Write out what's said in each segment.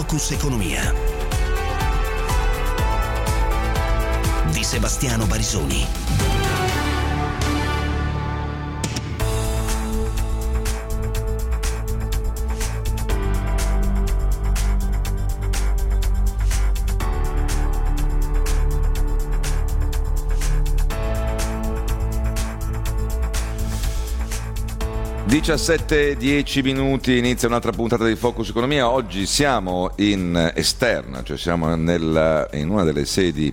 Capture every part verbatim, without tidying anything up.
Focus Economia di Sebastiano Barisoni. diciassette e dieci minuti, inizia un'altra puntata di Focus Economia. Oggi siamo in esterna, cioè siamo nella, in una delle sedi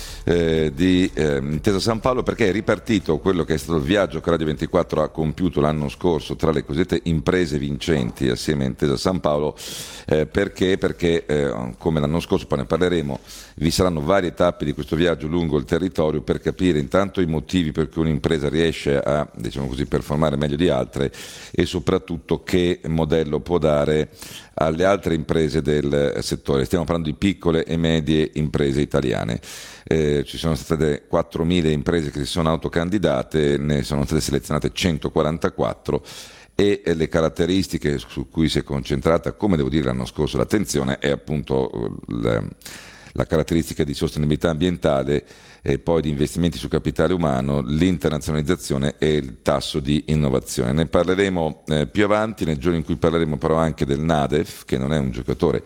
eh, di eh, Intesa San Paolo, perché è ripartito quello che è stato il viaggio che Radio ventiquattro ha compiuto l'anno scorso tra le cosiddette imprese vincenti assieme a Intesa San Paolo. Eh, perché? Perché eh, come l'anno scorso, poi ne parleremo, vi saranno varie tappe di questo viaggio lungo il territorio per capire intanto i motivi per cui un'impresa riesce a, diciamo così, performare meglio di altre e soprattutto che modello può dare alle altre imprese del settore. Stiamo parlando di piccole e medie imprese italiane. Eh, ci sono state quattromila imprese che si sono autocandidate, ne sono state selezionate centoquarantaquattro e le caratteristiche su cui si è concentrata, come devo dire l'anno scorso, l'attenzione è appunto la, la caratteristica di sostenibilità ambientale e poi di investimenti su capitale umano, l'internazionalizzazione e il tasso di innovazione. Ne parleremo eh, più avanti, nel giorno in cui parleremo però anche del NADEF, che non è un giocatore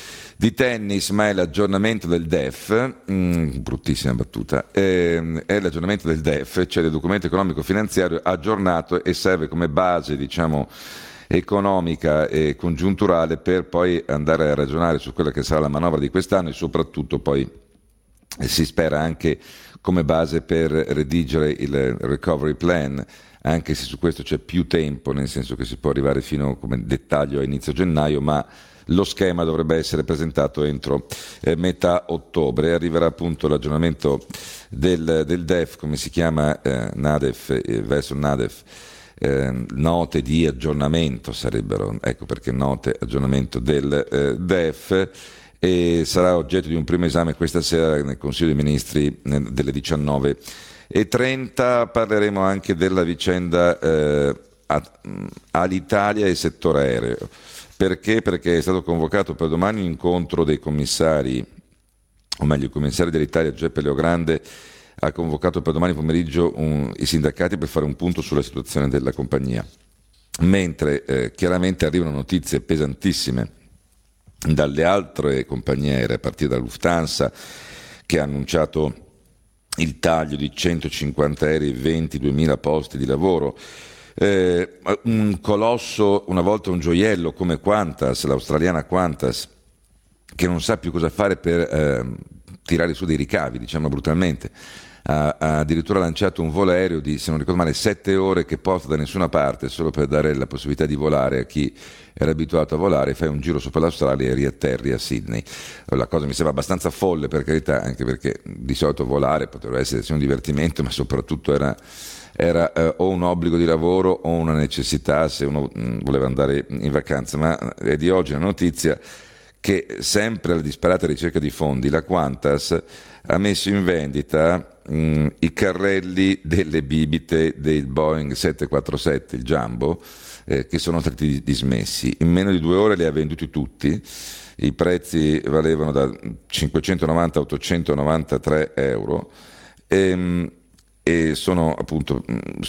di tennis, ma è l'aggiornamento del D E F, mm, bruttissima battuta, eh, è l'aggiornamento del D E F, cioè del documento economico finanziario aggiornato, e serve come base, diciamo, economica e congiunturale per poi andare a ragionare su quella che sarà la manovra di quest'anno e soprattutto poi eh, si spera anche come base per redigere il recovery plan, anche se su questo c'è più tempo, nel senso che si può arrivare fino come dettaglio a inizio gennaio, ma lo schema dovrebbe essere presentato entro eh, metà ottobre. Arriverà appunto l'aggiornamento del, del D E F, come si chiama, eh, NADEF eh, verso NADEF, eh, note di aggiornamento sarebbero, ecco perché note aggiornamento del eh, D E F, e sarà oggetto di un primo esame questa sera nel Consiglio dei Ministri eh, delle diciannove e trenta. Parleremo anche della vicenda eh, all'Italia e settore aereo. Perché? Perché è stato convocato per domani un incontro dei commissari, o meglio il commissario dell'Italia Giuseppe Leogrande ha convocato per domani pomeriggio un, i sindacati per fare un punto sulla situazione della compagnia, mentre eh, chiaramente arrivano notizie pesantissime dalle altre compagnie aeree, a partire da Lufthansa, che ha annunciato il taglio di centocinquanta aerei e ventiduemila posti di lavoro. Eh, un colosso, una volta un gioiello come Qantas, l'australiana Qantas, che non sa più cosa fare per eh, tirare su dei ricavi, diciamo brutalmente, ha, ha addirittura lanciato un volo aereo di, se non ricordo male, sette ore che porta da nessuna parte solo per dare la possibilità di volare a chi era abituato a volare. Fai un giro sopra l'Australia e riatterri a Sydney. La cosa mi sembra abbastanza folle, per carità, anche perché di solito volare potrebbe essere un divertimento, ma soprattutto era era eh, o un obbligo di lavoro o una necessità se uno mh, voleva andare in vacanza. Ma è di oggi la notizia che, sempre alla disperata ricerca di fondi, la Qantas ha messo in vendita mh, i carrelli delle bibite del Boeing sette quattro sette, il Jumbo, eh, che sono stati dismessi. In meno di due ore li ha venduti tutti. I prezzi valevano da cinquecentonovanta a ottocentonovantatré euro. E, e sono appunto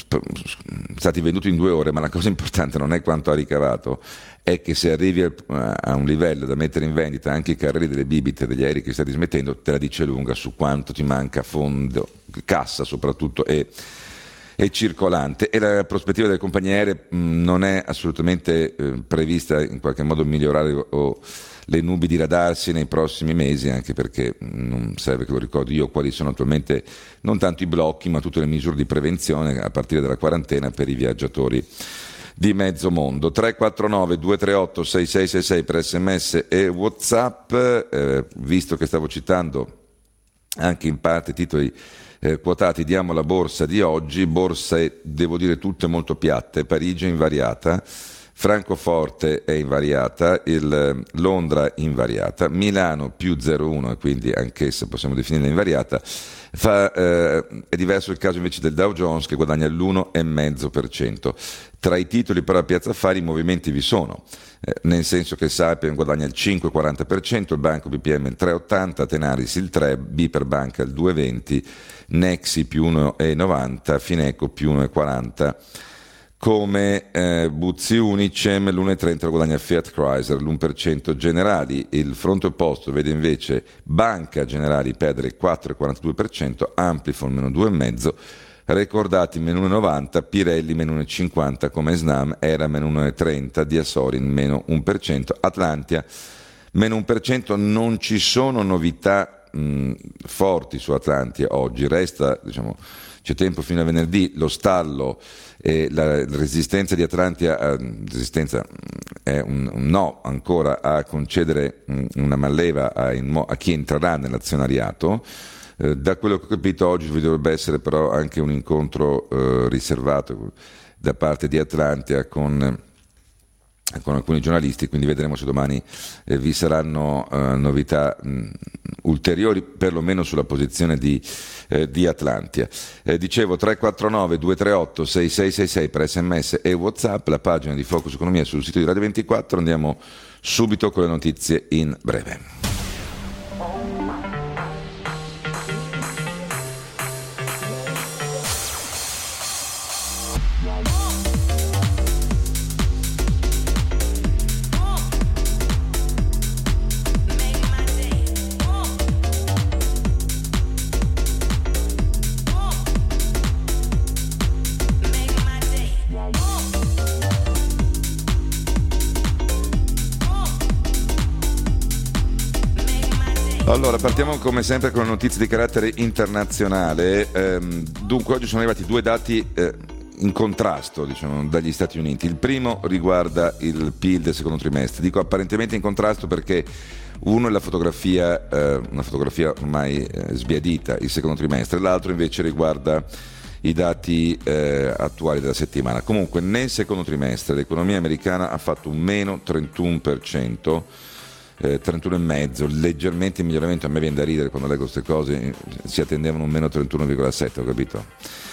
stati venduti in due ore, ma la cosa importante non è quanto ha ricavato, è che se arrivi a un livello da mettere in vendita anche i carrelli delle bibite degli aerei che stai dismettendo, te la dice lunga su quanto ti manca fondo, cassa soprattutto, e, e circolante. E la prospettiva delle compagnie aeree mh, non è assolutamente eh, prevista in qualche modo migliorare o, o le nubi diradarsi nei prossimi mesi, anche perché non serve che lo ricordi io quali sono attualmente non tanto i blocchi ma tutte le misure di prevenzione a partire dalla quarantena per i viaggiatori di mezzo mondo. Tre quattro nove due tre otto sei sei sei sei per sms e WhatsApp. Eh, visto che stavo citando anche in parte titoli eh, quotati, diamo la borsa di oggi. Borse, devo dire, tutte molto piatte. Parigi invariata, Francoforte è invariata, il Londra invariata, Milano più zero virgola uno e quindi anch'essa possiamo definirla invariata. Fa, eh, è diverso il caso invece del Dow Jones che guadagna l'uno virgola cinque per cento. Tra i titoli però a Piazza Affari i movimenti vi sono, eh, nel senso che Saipem guadagna il cinque virgola quaranta per cento, il Banco B P M il tre virgola ottanta, Tenaris il tre, B per Banca il due virgola venti, Nexi più uno virgola novanta, Fineco più uno virgola quaranta. Come eh, Buzzi Unicem l'uno virgola trenta lo guadagna Fiat Chrysler, l'uno per cento Generali. Il fronte opposto vede invece Banca Generali perdere il quattro virgola quarantadue per cento, Amplifon meno due virgola cinque per cento, Recordati meno uno virgola novanta, Pirelli meno uno virgola cinquanta come Snam, Era meno uno virgola trenta, Diasorin meno uno per cento, Atlantia meno uno per cento. Non ci sono novità mh, forti su Atlantia oggi, resta, diciamo, c'è tempo fino a venerdì, lo stallo e la resistenza di Atlantia, eh, resistenza è un, un no ancora a concedere mh, una manleva a, a chi entrerà nell'azionariato. Eh, da quello che ho capito oggi vi dovrebbe essere però anche un incontro eh, riservato da parte di Atlantia con con alcuni giornalisti, quindi vedremo se domani eh, vi saranno eh, novità mh, ulteriori, perlomeno sulla posizione di, eh, di Atlantia. Eh, dicevo tre quattro nove due tre otto sei sei sei sei per sms e WhatsApp, la pagina di Focus Economia sul sito di Radio ventiquattro. Andiamo subito con le notizie in breve. Allora, partiamo come sempre con notizie di carattere internazionale. Ehm, dunque, oggi sono arrivati due dati eh, in contrasto, diciamo, dagli Stati Uniti. Il primo riguarda il P I L del secondo trimestre. Dico apparentemente in contrasto perché uno è la fotografia, eh, una fotografia ormai eh, sbiadita, il secondo trimestre, l'altro invece riguarda i dati eh, attuali della settimana. Comunque, nel secondo trimestre l'economia americana ha fatto un meno trentuno per cento. Eh, trentuno virgola cinque, leggermente in miglioramento. A me viene da ridere quando leggo queste cose, si attendevano un meno trentuno virgola sette, ho capito?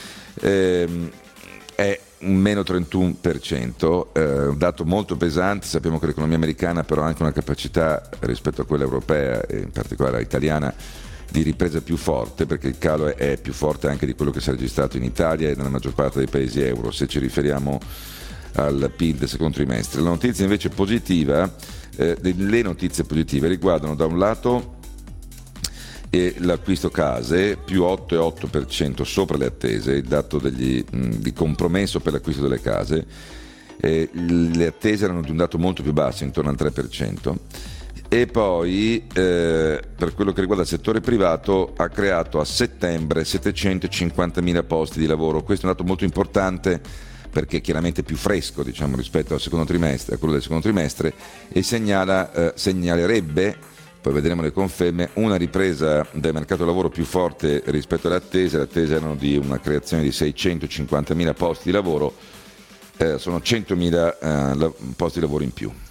Eh, è un meno trentuno per cento, eh, un dato molto pesante. Sappiamo che l'economia americana però ha anche una capacità rispetto a quella europea e in particolare italiana di ripresa più forte, perché il calo è, è più forte anche di quello che si è registrato in Italia e nella maggior parte dei paesi euro, se ci riferiamo al P I L del secondo trimestre. La notizia invece positiva, eh, le notizie positive riguardano da un lato eh, l'acquisto case più otto virgola otto per cento sopra le attese, il dato degli, mh, di compromesso per l'acquisto delle case. Eh, le attese erano di un dato molto più basso, intorno al tre per cento. E poi eh, per quello che riguarda il settore privato ha creato a settembre settecentocinquantamila posti di lavoro. Questo è un dato molto importante perché è chiaramente più fresco, diciamo, rispetto al secondo trimestre, a quello del secondo trimestre, e segnala, eh, segnalerebbe, poi vedremo le conferme, una ripresa del mercato del lavoro più forte rispetto alle attese. Le attese erano di una creazione di seicentocinquantamila posti di lavoro, eh, sono centomila eh, posti di lavoro in più.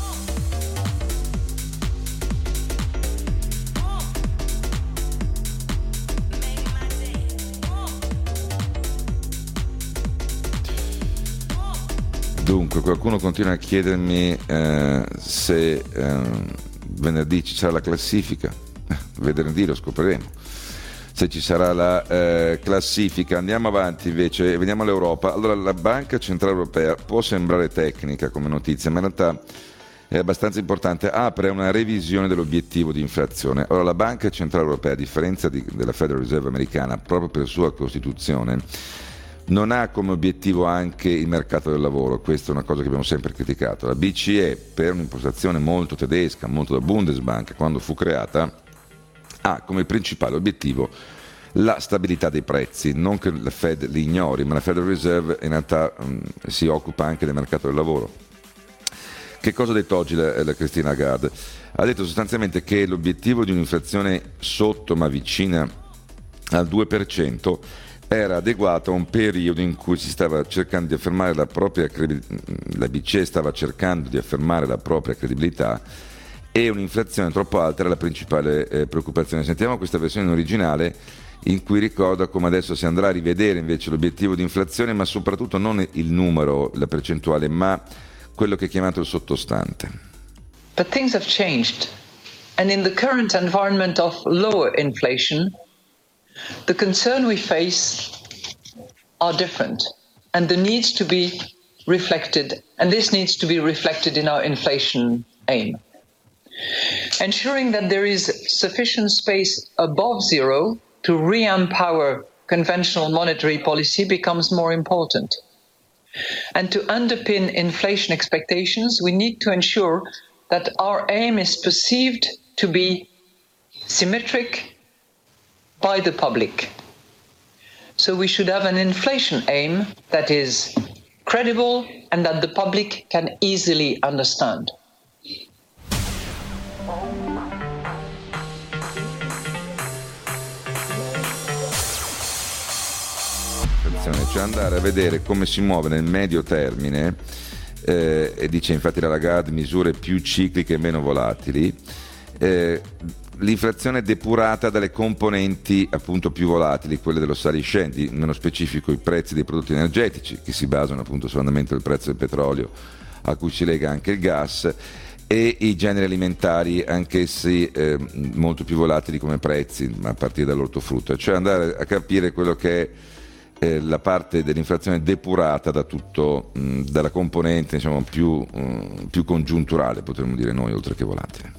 Dunque, qualcuno continua a chiedermi eh, se eh, venerdì ci sarà la classifica. Venerdì lo scopriremo. Se ci sarà la eh, classifica. Andiamo avanti invece, veniamo all'Europa. Allora, la Banca Centrale Europea può sembrare tecnica come notizia, ma in realtà è abbastanza importante. Apre una revisione dell'obiettivo di inflazione. Allora, la Banca Centrale Europea, a differenza di, della Federal Reserve americana, proprio per sua costituzione, non ha come obiettivo anche il mercato del lavoro. Questa è una cosa che abbiamo sempre criticato. La B C E, per un'impostazione molto tedesca, molto da Bundesbank, quando fu creata, ha come principale obiettivo la stabilità dei prezzi. Non che la Fed li ignori, ma la Federal Reserve in realtà um, si occupa anche del mercato del lavoro. Che cosa ha detto oggi la, la Christine Lagarde? Ha detto sostanzialmente che l'obiettivo di un'inflazione sotto ma vicina al due per cento era adeguato a un periodo in cui si stava cercando di affermare la propria credibilità, la B C E stava cercando di affermare la propria credibilità e un'inflazione troppo alta era la principale eh, preoccupazione. Sentiamo questa versione in originale in cui ricorda come adesso si andrà a rivedere invece l'obiettivo di inflazione, ma soprattutto non il numero, la percentuale, ma quello che è chiamato il sottostante. But things have changed, and in the current environment of lower inflation, the concern we face are different, and there needs to be reflected, and this needs to be reflected in our inflation aim. Ensuring that there is sufficient space above zero to re-empower conventional monetary policy becomes more important. And to underpin inflation expectations, we need to ensure that our aim is perceived to be symmetric by the public. So we should have an inflation aim that is credible and that the public can easily understand. Cioè andare a vedere come si muove nel medio termine, eh, e dice infatti la Lagarde, misure più cicliche e meno volatili, eh, l'inflazione depurata dalle componenti appunto più volatili, quelle dello saliscendi, nello specifico i prezzi dei prodotti energetici che si basano appunto sull'andamento del prezzo del petrolio a cui si lega anche il gas, e i generi alimentari anch'essi eh, molto più volatili come prezzi a partire dall'ortofrutta, cioè andare a capire quello che è Eh, la parte dell'inflazione depurata da tutto, mh, dalla componente diciamo, più, mh, più congiunturale, potremmo dire noi, oltre che volatile.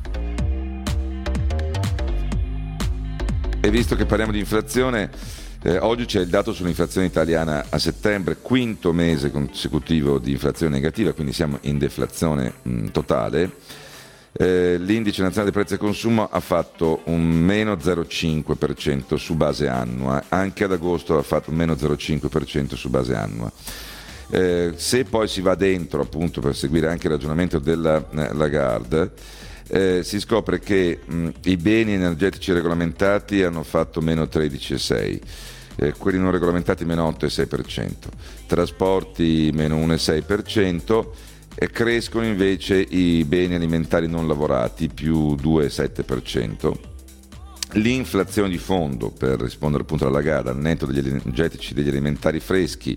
E visto che parliamo di inflazione, eh, oggi c'è il dato sull'inflazione italiana a settembre, quinto mese consecutivo di inflazione negativa, quindi siamo in deflazione mh, totale. Eh, l'indice nazionale dei prezzi al consumo ha fatto un meno zero virgola cinque per cento su base annua, anche ad agosto ha fatto un meno zero virgola cinque per cento su base annua. Eh, se poi si va dentro appunto per seguire anche il ragionamento della eh, Lagarde, eh, si scopre che mh, i beni energetici regolamentati hanno fatto meno tredici virgola sei per cento, eh, quelli non regolamentati meno otto virgola sei per cento, trasporti meno uno virgola sei per cento, e crescono invece i beni alimentari non lavorati più due virgola sette per cento. L'inflazione di fondo, per rispondere appunto alla Lagarde, al netto degli energetici, degli alimentari freschi,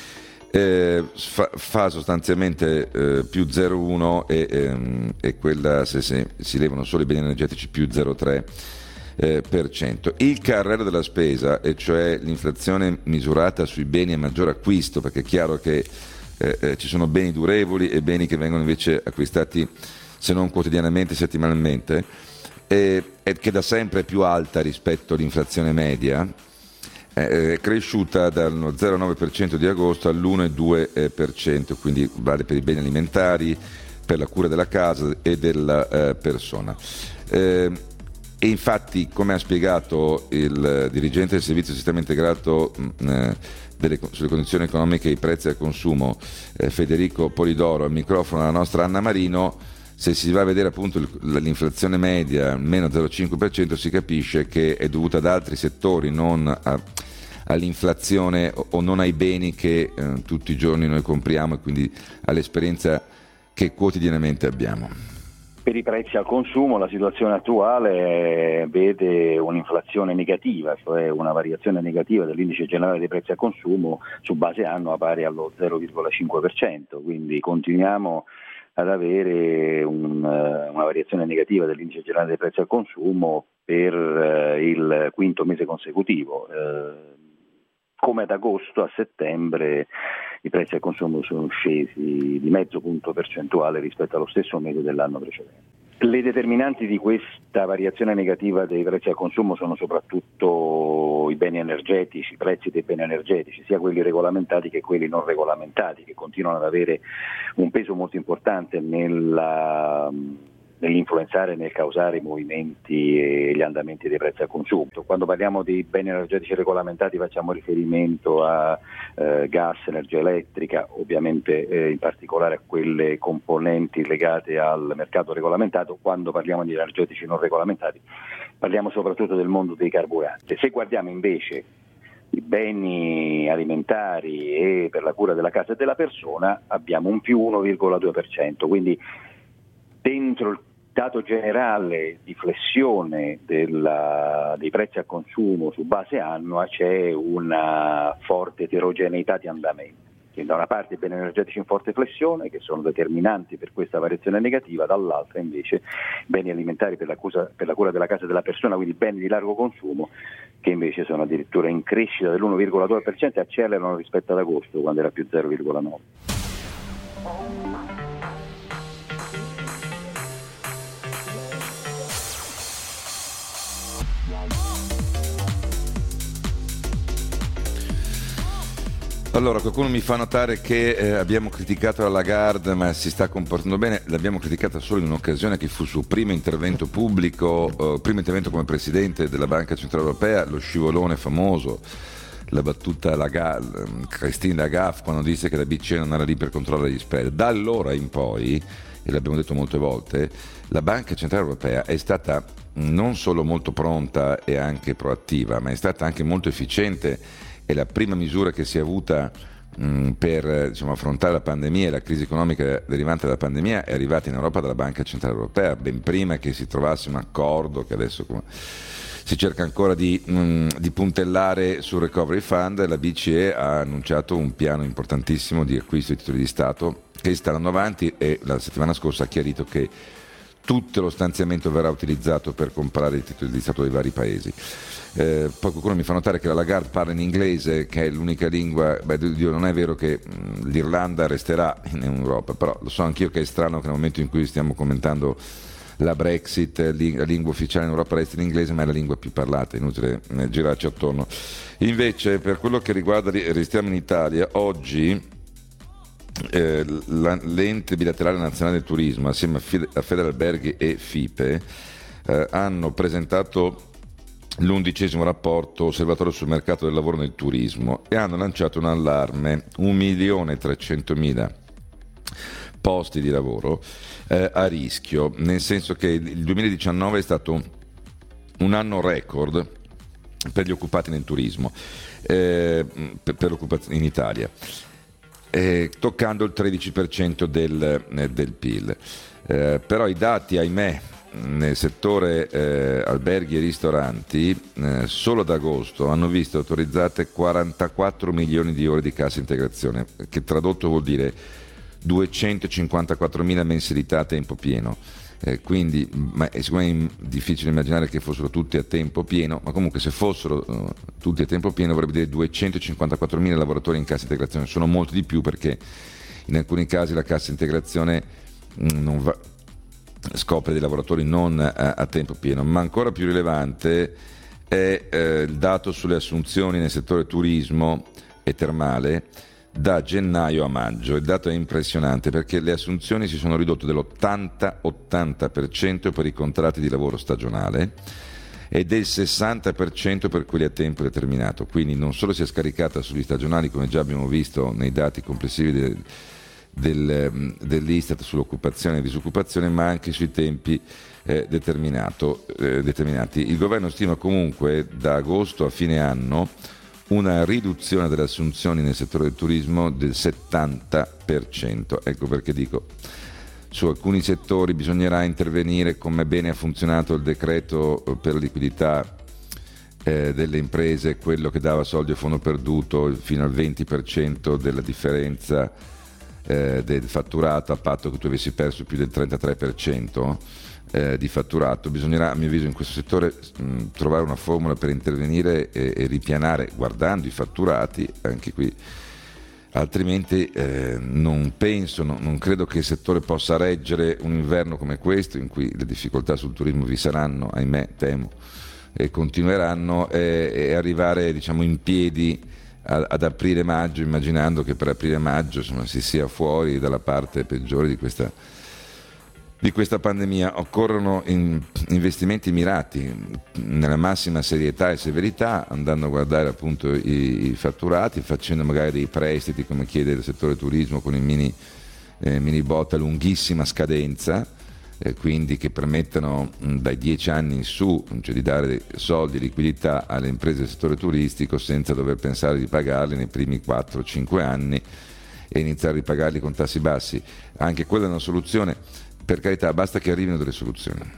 eh, fa, fa sostanzialmente eh, più zero virgola uno e, ehm, e quella, se, se si levano solo i beni energetici, più zero virgola tre eh, per cento. Il carrello della spesa, e cioè l'inflazione misurata sui beni a maggior acquisto, perché è chiaro che Eh, eh, ci sono beni durevoli e beni che vengono invece acquistati se non quotidianamente, settimanalmente, eh, e che da sempre è più alta rispetto all'inflazione media, eh, è cresciuta dal zero virgola nove per cento di agosto all'uno virgola due per cento, quindi vale per i beni alimentari, per la cura della casa e della eh, persona. Eh, e infatti, come ha spiegato il dirigente del servizio sistema integrato mh, eh, Delle, sulle condizioni economiche e i prezzi al consumo, eh, Federico Polidoro, al microfono della nostra Anna Marino, se si va a vedere appunto il, l'inflazione media meno zero virgola cinque per cento, si capisce che è dovuta ad altri settori, non a, all'inflazione o, o non ai beni che eh, tutti i giorni noi compriamo, e quindi all'esperienza che quotidianamente abbiamo. Per i prezzi al consumo la situazione attuale vede un'inflazione negativa, cioè una variazione negativa dell'indice generale dei prezzi al consumo su base annua pari allo zero virgola cinque per cento, quindi continuiamo ad avere un, una variazione negativa dell'indice generale dei prezzi al consumo per il quinto mese consecutivo. Come ad agosto, a settembre i prezzi al consumo sono scesi di mezzo punto percentuale rispetto allo stesso mese dell'anno precedente. Le determinanti di questa variazione negativa dei prezzi al consumo sono soprattutto i beni energetici, i prezzi dei beni energetici, sia quelli regolamentati che quelli non regolamentati, che continuano ad avere un peso molto importante nella nell'influenzare e nel causare i movimenti e gli andamenti dei prezzi al consumo. Quando parliamo di beni energetici regolamentati facciamo riferimento a eh, gas, energia elettrica, ovviamente eh, in particolare a quelle componenti legate al mercato regolamentato. Quando parliamo di energetici non regolamentati parliamo soprattutto del mondo dei carburanti. Se guardiamo invece i beni alimentari e per la cura della casa e della persona abbiamo un più uno virgola due per cento, quindi dentro il dato generale di flessione della, dei prezzi a consumo su base annua c'è una forte eterogeneità di andamento. Quindi da una parte i beni energetici in forte flessione, che sono determinanti per questa variazione negativa, dall'altra invece beni alimentari per la, cusa, per la cura della casa e della persona, quindi beni di largo consumo, che invece sono addirittura in crescita dell'uno virgola due per cento e accelerano rispetto ad agosto, quando era più zero virgola nove. Allora, qualcuno mi fa notare che eh, abbiamo criticato la Lagarde, ma si sta comportando bene. L'abbiamo criticata solo in un'occasione, che fu il suo primo intervento pubblico, eh, primo intervento come presidente della Banca Centrale Europea, lo scivolone famoso, la battuta Lagarde, Christine Lagarde, quando disse che la B C E non era lì per controllare gli spread. Da allora in poi, e l'abbiamo detto molte volte, la Banca Centrale Europea è stata non solo molto pronta e anche proattiva, ma è stata anche molto efficiente. E la prima misura che si è avuta mh, per diciamo, affrontare la pandemia e la crisi economica derivante dalla pandemia è arrivata in Europa dalla Banca Centrale Europea, ben prima che si trovasse un accordo che adesso come, si cerca ancora di, mh, di puntellare sul Recovery Fund. La B C E ha annunciato un piano importantissimo di acquisto di titoli di Stato che sta andando avanti, e la settimana scorsa ha chiarito che tutto lo stanziamento verrà utilizzato per comprare i titoli di Stato dei vari paesi. Eh, poi qualcuno mi fa notare che la Lagarde parla in inglese, che è l'unica lingua. Beh, Dio, non è vero che mh, l'Irlanda resterà in Europa, però lo so anch'io che è strano che nel momento in cui stiamo commentando la Brexit, la lingua ufficiale in Europa resta l'inglese, ma è la lingua più parlata, inutile eh, girarci attorno. Invece, per quello che riguarda, restiamo in Italia, oggi eh, la, l'ente bilaterale nazionale del turismo, assieme a, Fide, a Federalberghi e FIPE, eh, hanno presentato l'undicesimo rapporto osservatorio sul mercato del lavoro nel turismo e hanno lanciato un allarme: un milione e trecentomila posti di lavoro eh, a rischio, nel senso che il duemiladiciannove è stato un anno record per gli occupati nel turismo, eh, per, per l'occupazione in Italia, eh, toccando il tredici per cento del, eh, del P I L. Eh, però i dati, ahimè, nel settore eh, alberghi e ristoranti eh, solo ad agosto hanno visto autorizzate quarantaquattro milioni di ore di cassa integrazione, che tradotto vuol dire duecentocinquantaquattromila mensilità a tempo pieno. Eh, quindi ma è sicuramente difficile immaginare che fossero tutti a tempo pieno, ma comunque se fossero uh, tutti a tempo pieno vorrebbe dire duecentocinquantaquattromila lavoratori in cassa integrazione. Sono molti di più, perché in alcuni casi la cassa integrazione mh, non va, scopre dei lavoratori non a, a tempo pieno. Ma ancora più rilevante è eh, il dato sulle assunzioni nel settore turismo e termale da gennaio a maggio. Il dato è impressionante, perché le assunzioni si sono ridotte dell'ottanta ottanta per cento per i contratti di lavoro stagionale e del sessanta per cento per quelli a tempo determinato. Quindi non solo si è scaricata sugli stagionali, come già abbiamo visto nei dati complessivi del Del, dell'Istat sull'occupazione e disoccupazione, ma anche sui tempi eh, determinato, eh, determinati. Il governo stima comunque da agosto a fine anno una riduzione delle assunzioni nel settore del turismo del settanta per cento. Ecco perché dico, su alcuni settori bisognerà intervenire, come bene ha funzionato il decreto per la liquidità eh, delle imprese, quello che dava soldi a fondo perduto fino al venti per cento della differenza Eh, del fatturato, a patto che tu avessi perso più del trentatré per cento eh, di fatturato. Bisognerà, a mio avviso, in questo settore mh, trovare una formula per intervenire e, e ripianare guardando i fatturati, anche qui, altrimenti eh, non penso, no, non credo che il settore possa reggere un inverno come questo, in cui le difficoltà sul turismo vi saranno, ahimè, temo, e continueranno, e, e arrivare, diciamo, in piedi ad aprile-maggio, immaginando che per aprile-maggio insomma, si sia fuori dalla parte peggiore di questa, di questa pandemia. Occorrono in, investimenti mirati nella massima serietà e severità, andando a guardare appunto i, i fatturati, facendo magari dei prestiti come chiede il settore turismo con i mini, eh, mini bot a lunghissima scadenza, eh, quindi che permettano mh, dai dieci anni in su, cioè di dare soldi, liquidità alle imprese del settore turistico senza dover pensare di pagarli nei primi quattro cinque anni e iniziare a ripagarli con tassi bassi. Anche quella è una soluzione, per carità, basta che arrivino delle soluzioni.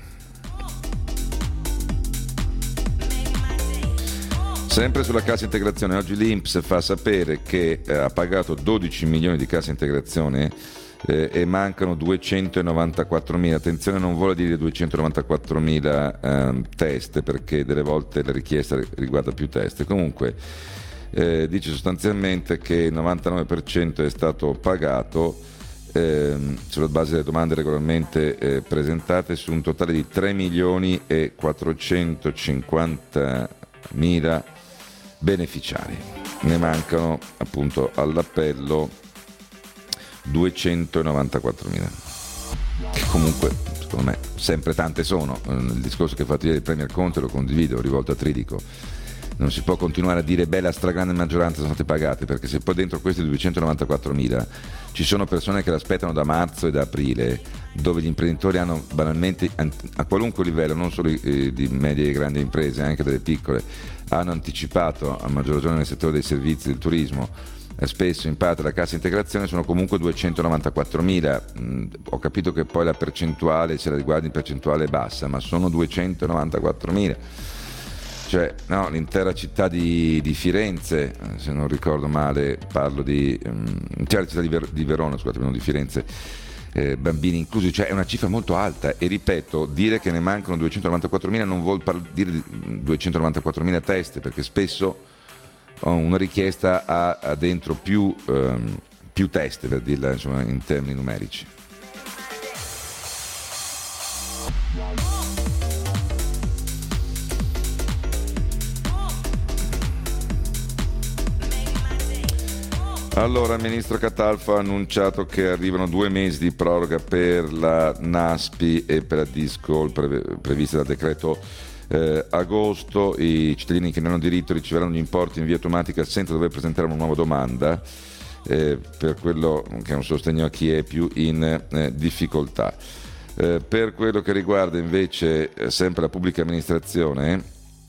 Sempre sulla cassa integrazione, oggi l'I N P S fa sapere che eh, ha pagato dodici milioni di cassa integrazione eh, e mancano duecentonovantaquattromila. Attenzione, non vuole dire duecentonovantaquattromila eh, teste, perché delle volte la richiesta riguarda più teste. Comunque eh, dice sostanzialmente che il novantanove per cento è stato pagato eh, sulla base delle domande regolarmente eh, presentate, su un totale di tre milioni e quattrocentocinquantamila beneficiari. Ne mancano appunto all'appello duecentonovantaquattromila, che comunque secondo me sempre tante sono. Il discorso che ha fatto ieri il Premier Conte lo condivido, rivolto a Tridico: non si può continuare a dire beh, la stragrande maggioranza sono state pagate, perché se poi dentro questi duecentonovantaquattromila ci sono persone che l'aspettano da marzo e da aprile, dove gli imprenditori hanno banalmente, a qualunque livello, non solo di medie e grandi imprese, anche delle piccole, hanno anticipato, a maggior ragione nel settore dei servizi, del turismo, eh, spesso in parte la cassa integrazione, sono comunque duecentonovantaquattromila. Mm, ho capito che poi la percentuale, se la riguardi in percentuale, è bassa, ma sono duecentonovantaquattromila. Cioè, no, l'intera città di, di Firenze, se non ricordo male, parlo di um, l'intera città di, Ver- di Verona, scusate, non di Firenze, eh, bambini inclusi, cioè è una cifra molto alta. E ripeto, dire che ne mancano duecentonovantaquattromila non vuol par- dire duecentonovantaquattromila teste, perché spesso una richiesta ha, ha dentro più, um, più teste, per dirla insomma in termini numerici. Allora, il ministro Catalfo ha annunciato che arrivano due mesi di proroga per la Naspi e per la Discol pre- prevista dal decreto eh, agosto. I cittadini che ne hanno diritto riceveranno gli importi in via automatica senza dover presentare una nuova domanda eh, per quello che è un sostegno a chi è più in eh, difficoltà. Eh, per quello che riguarda invece eh, sempre la pubblica amministrazione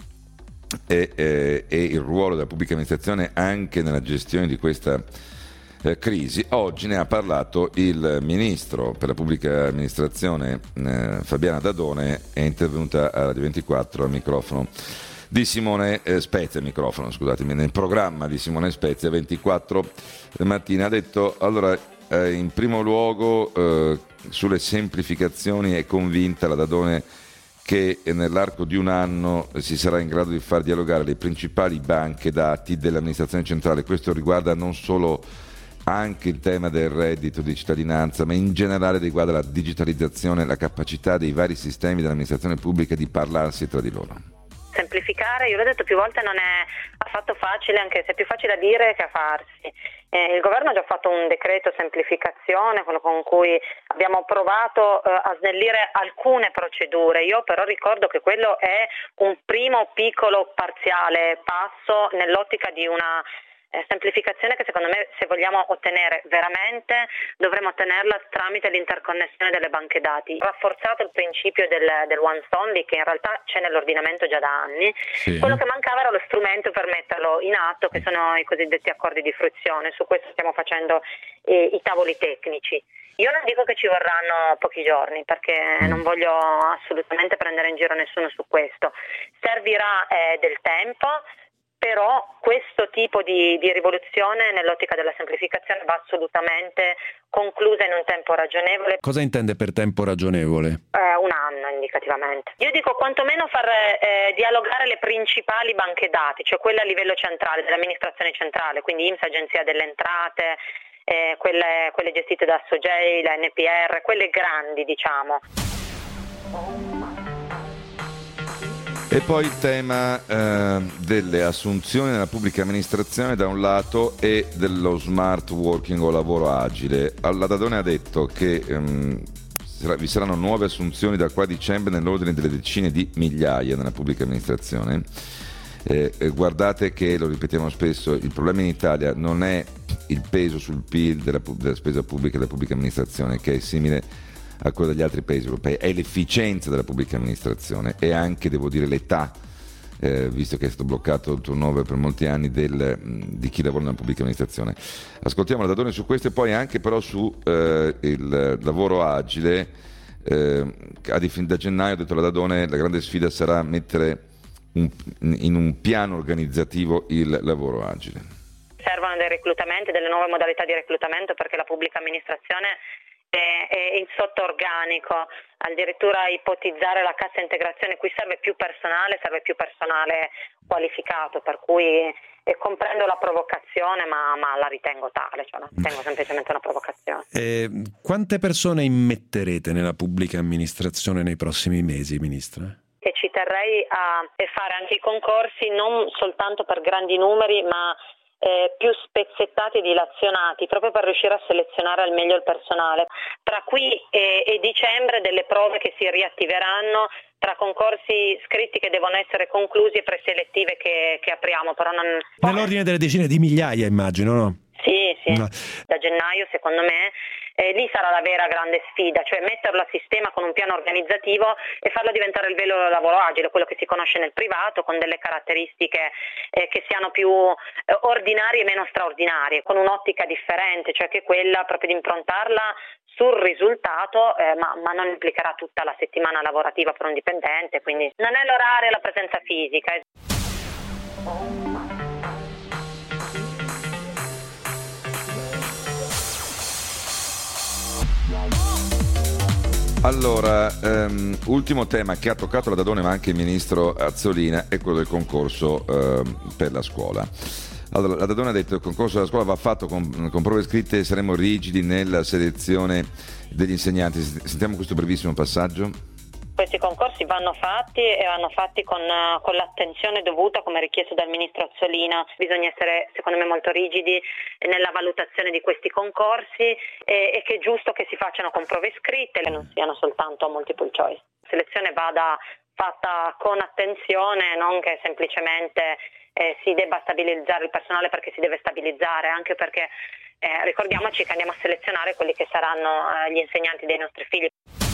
E, eh, e il ruolo della pubblica amministrazione anche nella gestione di questa eh, crisi, oggi ne ha parlato il ministro per la pubblica amministrazione eh, Fabiana Dadone. È intervenuta a Radio ventiquattro al microfono di Simone eh, Spezia, microfono scusatemi, nel programma di Simone Spezia ventiquattro mattina. Ha detto allora eh, in primo luogo eh, sulle semplificazioni è convinta la Dadone che nell'arco di un anno si sarà in grado di far dialogare le principali banche dati dell'amministrazione centrale. Questo riguarda non solo anche il tema del reddito di cittadinanza, ma in generale riguarda la digitalizzazione, la capacità dei vari sistemi dell'amministrazione pubblica di parlarsi tra di loro. Semplificare, io l'ho detto più volte, non è affatto facile, anche se è più facile a dire che a farsi. Eh, il governo ha già fatto un decreto semplificazione, quello con cui abbiamo provato eh, a snellire alcune procedure. Io però ricordo che quello è un primo piccolo parziale passo nell'ottica di una eh, semplificazione che secondo me, se vogliamo ottenere veramente, dovremo ottenerla tramite l'interconnessione delle banche dati. Rafforzato il principio del, del once only, che in realtà c'è nell'ordinamento già da anni. Sì. Quello che mancava era lo strumento per metterlo in atto, che sono i cosiddetti accordi di fruizione. Su questo stiamo facendo eh, i tavoli tecnici. Io non dico che ci vorranno pochi giorni, perché mm. non voglio assolutamente prendere in giro nessuno su questo. Servirà eh, del tempo, però questo tipo di, di rivoluzione nell'ottica della semplificazione va assolutamente conclusa in un tempo ragionevole. Cosa intende per tempo ragionevole? Eh, un anno indicativamente. Io dico quantomeno far eh, dialogare le principali banche dati, cioè quelle a livello centrale, dell'amministrazione centrale, quindi I N P S, Agenzia delle Entrate, eh, quelle, quelle gestite da Sogei, la N P R, quelle grandi diciamo. E poi il tema eh, delle assunzioni nella pubblica amministrazione da un lato e dello smart working o lavoro agile. La Dadone ha detto che ehm, vi saranno nuove assunzioni da qua a dicembre nell'ordine delle decine di migliaia nella pubblica amministrazione. Eh, guardate che, lo ripetiamo spesso, il problema in Italia non è il peso sul P I L della, della spesa pubblica e della pubblica amministrazione, che è simile a quello degli altri paesi europei, è l'efficienza della pubblica amministrazione e anche, devo dire, l'età, eh, visto che è stato bloccato il turnover per molti anni del, di chi lavora nella pubblica amministrazione. Ascoltiamo la Dadone su questo e poi anche però su eh, il lavoro agile. Eh, da gennaio, ha detto la Dadone, la grande sfida sarà mettere un, in un piano organizzativo il lavoro agile. Servono dei reclutamenti, delle nuove modalità di reclutamento, perché la pubblica amministrazione è, è in sottorganico, addirittura ipotizzare la cassa integrazione, qui serve più personale, serve più personale qualificato, per cui e comprendo la provocazione, ma, ma la ritengo tale, cioè la ritengo semplicemente una provocazione. Eh, quante persone immetterete nella pubblica amministrazione nei prossimi mesi, Ministra? E ci terrei a fare anche i concorsi non soltanto per grandi numeri, ma Eh, più spezzettati e dilazionati, proprio per riuscire a selezionare al meglio il personale. Tra qui e, e dicembre delle prove che si riattiveranno, tra concorsi scritti che devono essere conclusi e preselettive che, che apriamo. Però non... Nell'ordine delle decine di migliaia, immagino, no? Sì, sì. No. Da gennaio, secondo me, eh, lì sarà la vera grande sfida, cioè metterlo a sistema con un piano organizzativo e farlo diventare il vero lavoro agile, quello che si conosce nel privato, con delle caratteristiche eh, che siano più eh, ordinarie e meno straordinarie, con un'ottica differente, cioè che quella proprio di improntarla sul risultato, eh, ma, ma non implicherà tutta la settimana lavorativa per un dipendente, quindi non è l'orario e la presenza fisica. Allora, um, ultimo tema che ha toccato la Dadone ma anche il ministro Azzolina è quello del concorso um, per la scuola. Allora, la Dadone ha detto che il concorso della scuola va fatto con, con prove scritte e saremo rigidi nella selezione degli insegnanti. Sentiamo questo brevissimo passaggio. Questi concorsi vanno fatti e vanno fatti con, con l'attenzione dovuta, come richiesto dal ministro Azzolina. Bisogna essere, secondo me, molto rigidi nella valutazione di questi concorsi e, e che è giusto che si facciano con prove scritte e non siano soltanto multiple choice. La selezione vada fatta con attenzione, non che semplicemente eh, si debba stabilizzare il personale perché si deve stabilizzare, anche perché eh, ricordiamoci che andiamo a selezionare quelli che saranno eh, gli insegnanti dei nostri figli.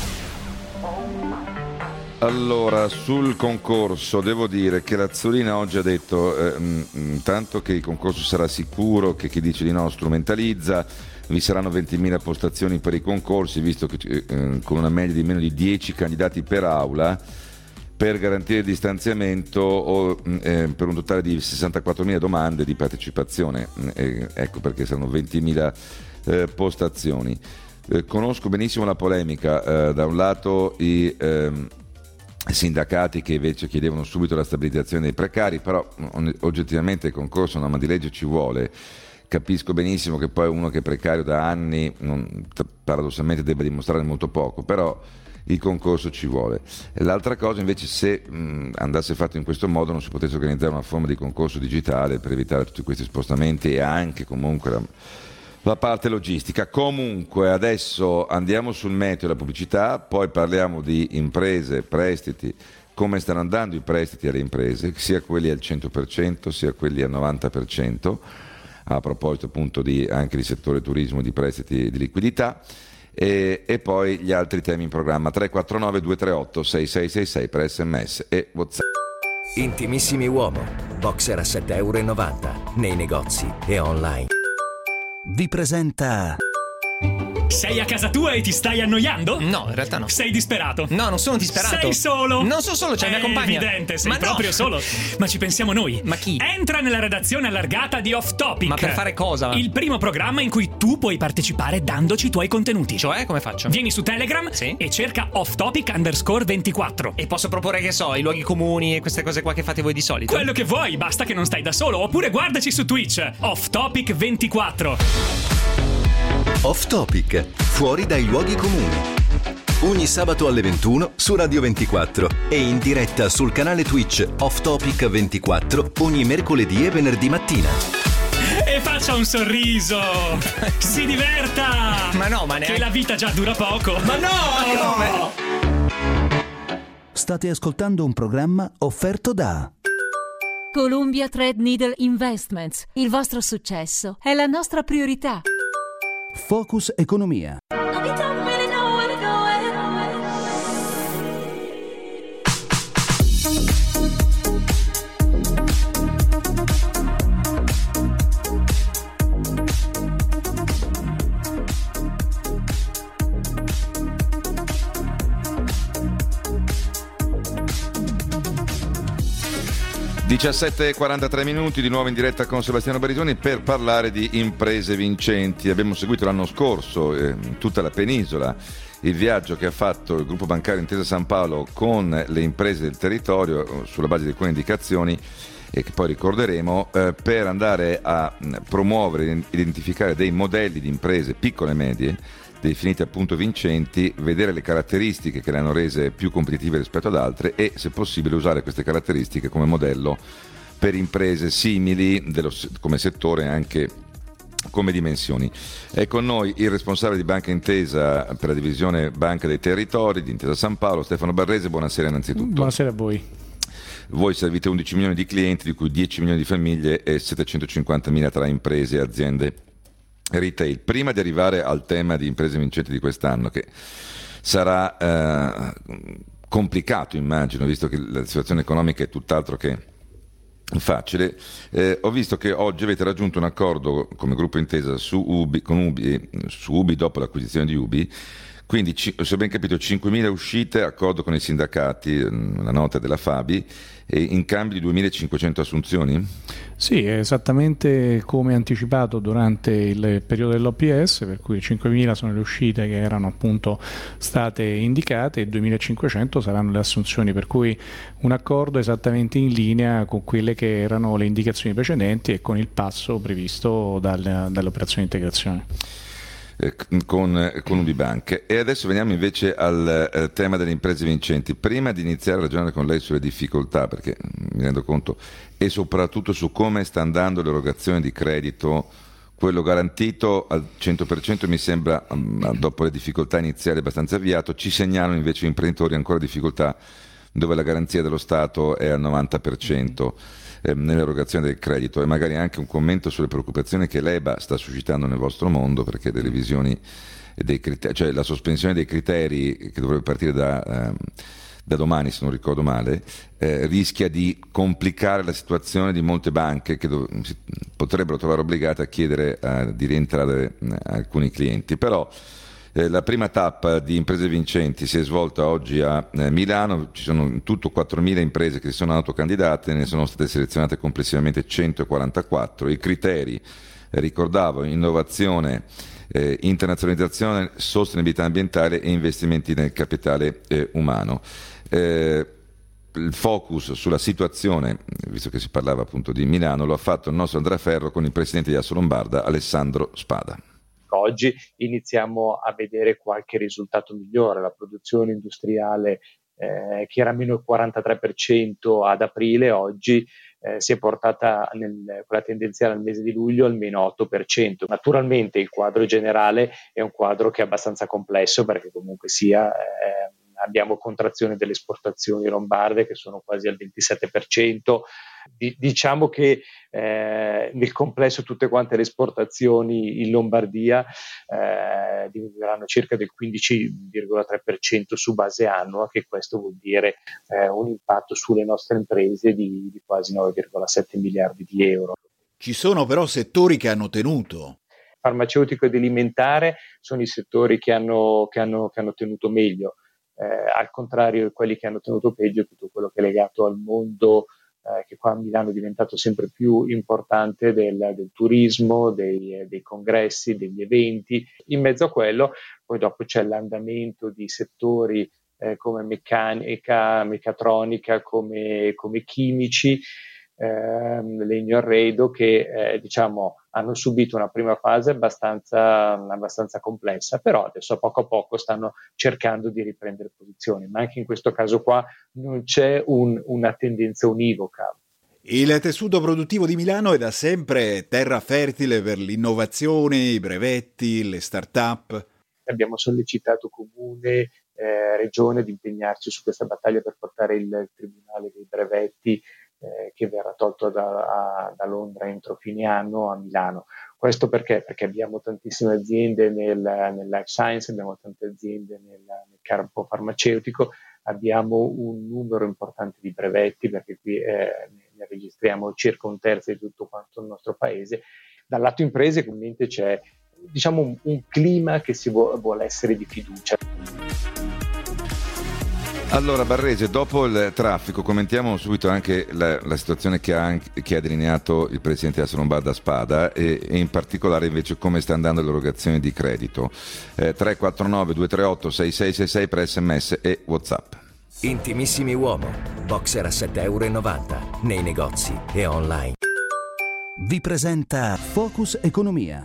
Allora, sul concorso devo dire che l'Azzolina oggi ha detto eh, intanto che il concorso sarà sicuro, che chi dice di no strumentalizza, vi saranno ventimila postazioni per i concorsi, visto che eh, con una media di meno di dieci candidati per aula, per garantire il distanziamento o eh, per un totale di sessantaquattromila domande di partecipazione, eh, ecco perché saranno ventimila eh, postazioni. Eh, conosco benissimo la polemica, eh, da un lato i ehm, sindacati che invece chiedevano subito la stabilizzazione dei precari, però oggettivamente il concorso, una norma di legge ci vuole. Capisco benissimo che poi uno che è precario da anni non, paradossalmente debba dimostrare molto poco, però il concorso ci vuole. E l'altra cosa invece, se mh, andasse fatto in questo modo, non si potesse organizzare una forma di concorso digitale per evitare tutti questi spostamenti e anche comunque la, la parte logistica. Comunque adesso andiamo sul meteo della pubblicità, poi parliamo di imprese, prestiti, come stanno andando i prestiti alle imprese, sia quelli al cento per cento sia quelli al novanta per cento, a proposito appunto di, anche di settore turismo, di prestiti di liquidità, e, e poi gli altri temi in programma. Tre quattro nove due tre otto sei sei sei sei per sms e WhatsApp. Intimissimi Uomo, boxer a sette virgola novanta euro nei negozi e online. Vi presenta... Sei a casa tua e ti stai annoiando? No, in realtà no. Sei disperato? No, non sono disperato. Sei solo? Non sono solo, c'è È mia compagna. È evidente, sei Ma proprio no. solo. Ma ci pensiamo noi. Ma chi? Entra nella redazione allargata di Off Topic. Ma per fare cosa? Il primo programma in cui tu puoi partecipare dandoci i tuoi contenuti. Cioè, come faccio? Vieni su Telegram, sì, e cerca Off Topic underscore ventiquattro. E posso proporre, che so, i luoghi comuni e queste cose qua che fate voi di solito? Quello che vuoi, basta che non stai da solo. Oppure guardaci su Twitch, Off Topic ventiquattro. Off Topic, fuori dai luoghi comuni. Ogni sabato alle ventuno su Radio ventiquattro e in diretta sul canale Twitch Off Topic ventiquattro ogni mercoledì e venerdì mattina. E faccia un sorriso! Si diverta! Ma no, ma neanche... Che la vita già dura poco! Ma no! Ma come? State ascoltando un programma offerto da Columbia Threadneedle Investments. Il vostro successo è la nostra priorità. Focus Economia. We don't really know where to go. diciassette e quarantatré minuti, di nuovo in diretta con Sebastiano Barisoni per parlare di imprese vincenti. Abbiamo seguito l'anno scorso eh, in tutta la penisola il viaggio che ha fatto il gruppo bancario Intesa San Paolo con le imprese del territorio sulla base di alcune indicazioni e che poi ricorderemo eh, per andare a promuovere e identificare dei modelli di imprese piccole e medie definite appunto vincenti, vedere le caratteristiche che le hanno rese più competitive rispetto ad altre e, se possibile, usare queste caratteristiche come modello per imprese simili dello, come settore e anche come dimensioni. È con noi il responsabile di Banca Intesa per la divisione Banca dei Territori di Intesa San Paolo, Stefano Barrese. Buonasera innanzitutto. Buonasera a voi. Voi servite undici milioni di clienti, di cui dieci milioni di famiglie e settecentocinquantamila tra imprese e aziende retail. Prima di arrivare al tema di imprese vincenti di quest'anno, che sarà eh, complicato immagino, visto che la situazione economica è tutt'altro che facile, eh, ho visto che oggi avete raggiunto un accordo come gruppo Intesa su Ubi, con Ubi, su Ubi dopo l'acquisizione di Ubi, quindi se ho ben capito cinquemila uscite, accordo con i sindacati, la nota della Fabi, e in cambio di duemilacinquecento assunzioni? Sì, è esattamente come anticipato durante il periodo dell'O P S, per cui cinquemila sono le uscite che erano appunto state indicate e duemilacinquecento saranno le assunzioni, per cui un accordo esattamente in linea con quelle che erano le indicazioni precedenti e con il passo previsto dal, dall'operazione di integrazione. Con, con Ubibank. E adesso veniamo invece al eh, tema delle imprese vincenti. Prima di iniziare a ragionare con lei sulle difficoltà, perché mi rendo conto, e soprattutto su come sta andando l'erogazione di credito, quello garantito al cento per cento mi sembra, um, dopo le difficoltà iniziali, abbastanza avviato. Ci segnalano invece imprenditori ancora difficoltà dove la garanzia dello Stato è al novanta per cento eh, nell'erogazione del credito, e magari anche un commento sulle preoccupazioni che l'E B A sta suscitando nel vostro mondo, perché delle visioni dei criteri, cioè la sospensione dei criteri che dovrebbe partire da, eh, da domani, se non ricordo male, eh, rischia di complicare la situazione di molte banche che dov- si potrebbero trovare obbligate a chiedere eh, di rientrare eh, alcuni clienti. Però Eh, la prima tappa di imprese vincenti si è svolta oggi a eh, Milano, ci sono in tutto quattromila imprese che si sono autocandidate, ne sono state selezionate complessivamente centoquarantaquattro. I criteri, eh, ricordavo, innovazione, eh, internazionalizzazione, sostenibilità ambientale e investimenti nel capitale eh, umano. Eh, il focus sulla situazione, visto che si parlava appunto di Milano, lo ha fatto il nostro Andrea Ferro con il presidente di Assolombarda, Alessandro Spada. Oggi iniziamo a vedere qualche risultato migliore. La produzione industriale eh, che era meno il quarantatré per cento ad aprile, oggi eh, si è portata nel, quella tendenziale al mese di luglio al meno otto per cento. Naturalmente il quadro generale è un quadro che è abbastanza complesso, perché comunque sia eh, abbiamo contrazione delle esportazioni lombarde che sono quasi al ventisette per cento. D- diciamo che eh, nel complesso tutte quante le esportazioni in Lombardia eh, diminuiranno circa del quindici virgola tre per cento su base annua, che questo vuol dire eh, un impatto sulle nostre imprese di, di quasi nove virgola sette miliardi di euro. Ci sono però settori che hanno tenuto. Farmaceutico ed alimentare sono i settori che hanno, che hanno, che hanno tenuto meglio. Eh, al contrario, quelli che hanno tenuto peggio è tutto quello che è legato al mondo eh, che qua a Milano è diventato sempre più importante, del, del turismo, dei, dei congressi, degli eventi. In mezzo a quello poi dopo c'è l'andamento di settori eh, come meccanica, meccatronica, come, come chimici, eh, legno arredo, che eh, diciamo hanno subito una prima fase abbastanza, abbastanza complessa, però adesso a poco a poco stanno cercando di riprendere posizioni, ma anche in questo caso qua non c'è un, una tendenza univoca. Il tessuto produttivo di Milano è da sempre terra fertile per l'innovazione, i brevetti, le start-up. Abbiamo sollecitato comune, eh, regione ad impegnarci su questa battaglia per portare il Tribunale dei brevetti Eh, che verrà tolto da, a, da Londra entro fine anno a Milano. Questo perché? Perché abbiamo tantissime aziende nel, nel life science, abbiamo tante aziende nel, nel campo farmaceutico, abbiamo un numero importante di brevetti, perché qui eh, ne registriamo circa un terzo di tutto quanto il nostro paese. Dal lato imprese comunque c'è, diciamo, un, un clima che si vuole, vuole essere di fiducia. Allora Barrese, dopo il traffico commentiamo subito anche la, la situazione che ha, che ha delineato il Presidente Assolombarda Spada e, e in particolare invece come sta andando l'erogazione di credito. Eh, tre quattro nove due tre otto sei sei sei sei per sms e WhatsApp. Intimissimi Uomo, boxer a sette virgola novanta euro nei negozi e online. Vi presenta Focus Economia.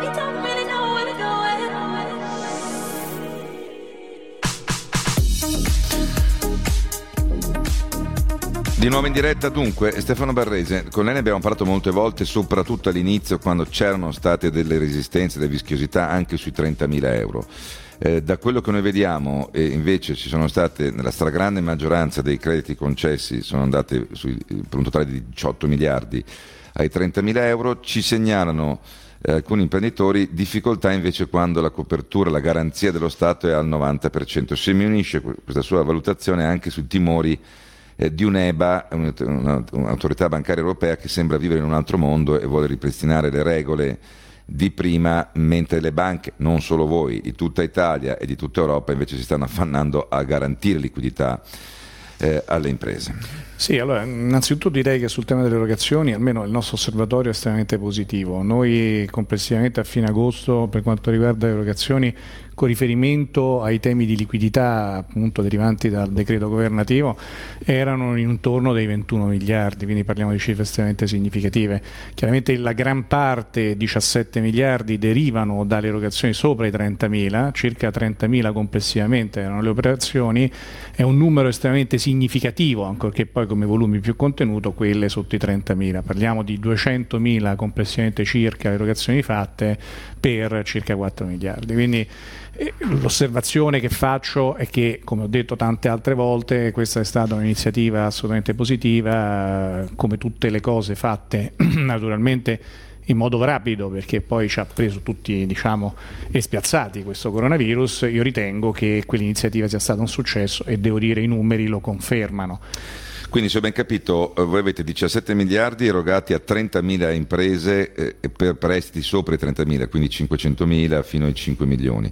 Di nuovo in diretta dunque Stefano Barrese, con lei ne abbiamo parlato molte volte, soprattutto all'inizio quando c'erano state delle resistenze, delle vischiosità anche sui trentamila euro. Eh, da quello che noi vediamo eh, invece ci sono state, nella stragrande maggioranza dei crediti concessi sono andate sui, per un totale di diciotto miliardi ai trentamila euro, ci segnalano eh, alcuni imprenditori difficoltà invece quando la copertura, la garanzia dello Stato è al novanta per cento. Se mi unisce questa sua valutazione anche sui timori Eh, di un'EBA, un'autorità bancaria europea che sembra vivere in un altro mondo e vuole ripristinare le regole di prima, mentre le banche, non solo voi, di tutta Italia e di tutta Europa invece si stanno affannando a garantire liquidità eh, alle imprese. Sì, allora innanzitutto direi che sul tema delle erogazioni almeno il nostro osservatorio è estremamente positivo. Noi complessivamente a fine agosto per quanto riguarda le erogazioni con riferimento ai temi di liquidità appunto derivanti dal decreto governativo erano intorno dei ventuno miliardi, quindi parliamo di cifre estremamente significative. Chiaramente la gran parte, diciassette miliardi, derivano dalle erogazioni sopra i trentamila, circa trentamila complessivamente erano le operazioni, è un numero estremamente significativo, ancorché poi come volumi più contenuto quelle sotto i trentamila. Parliamo di duecentomila complessivamente circa le erogazioni fatte per circa quattro miliardi. Quindi eh, l'osservazione che faccio è che, come ho detto tante altre volte, questa è stata un'iniziativa assolutamente positiva, eh, come tutte le cose fatte naturalmente in modo rapido, perché poi ci ha preso tutti, diciamo, espiazzati questo coronavirus. Io ritengo che quell'iniziativa sia stata un successo e devo dire i numeri lo confermano. Quindi, se ho ben capito, voi avete diciassette miliardi erogati a trentamila imprese eh, per prestiti sopra i trentamila, quindi cinquecentomila fino ai cinque milioni,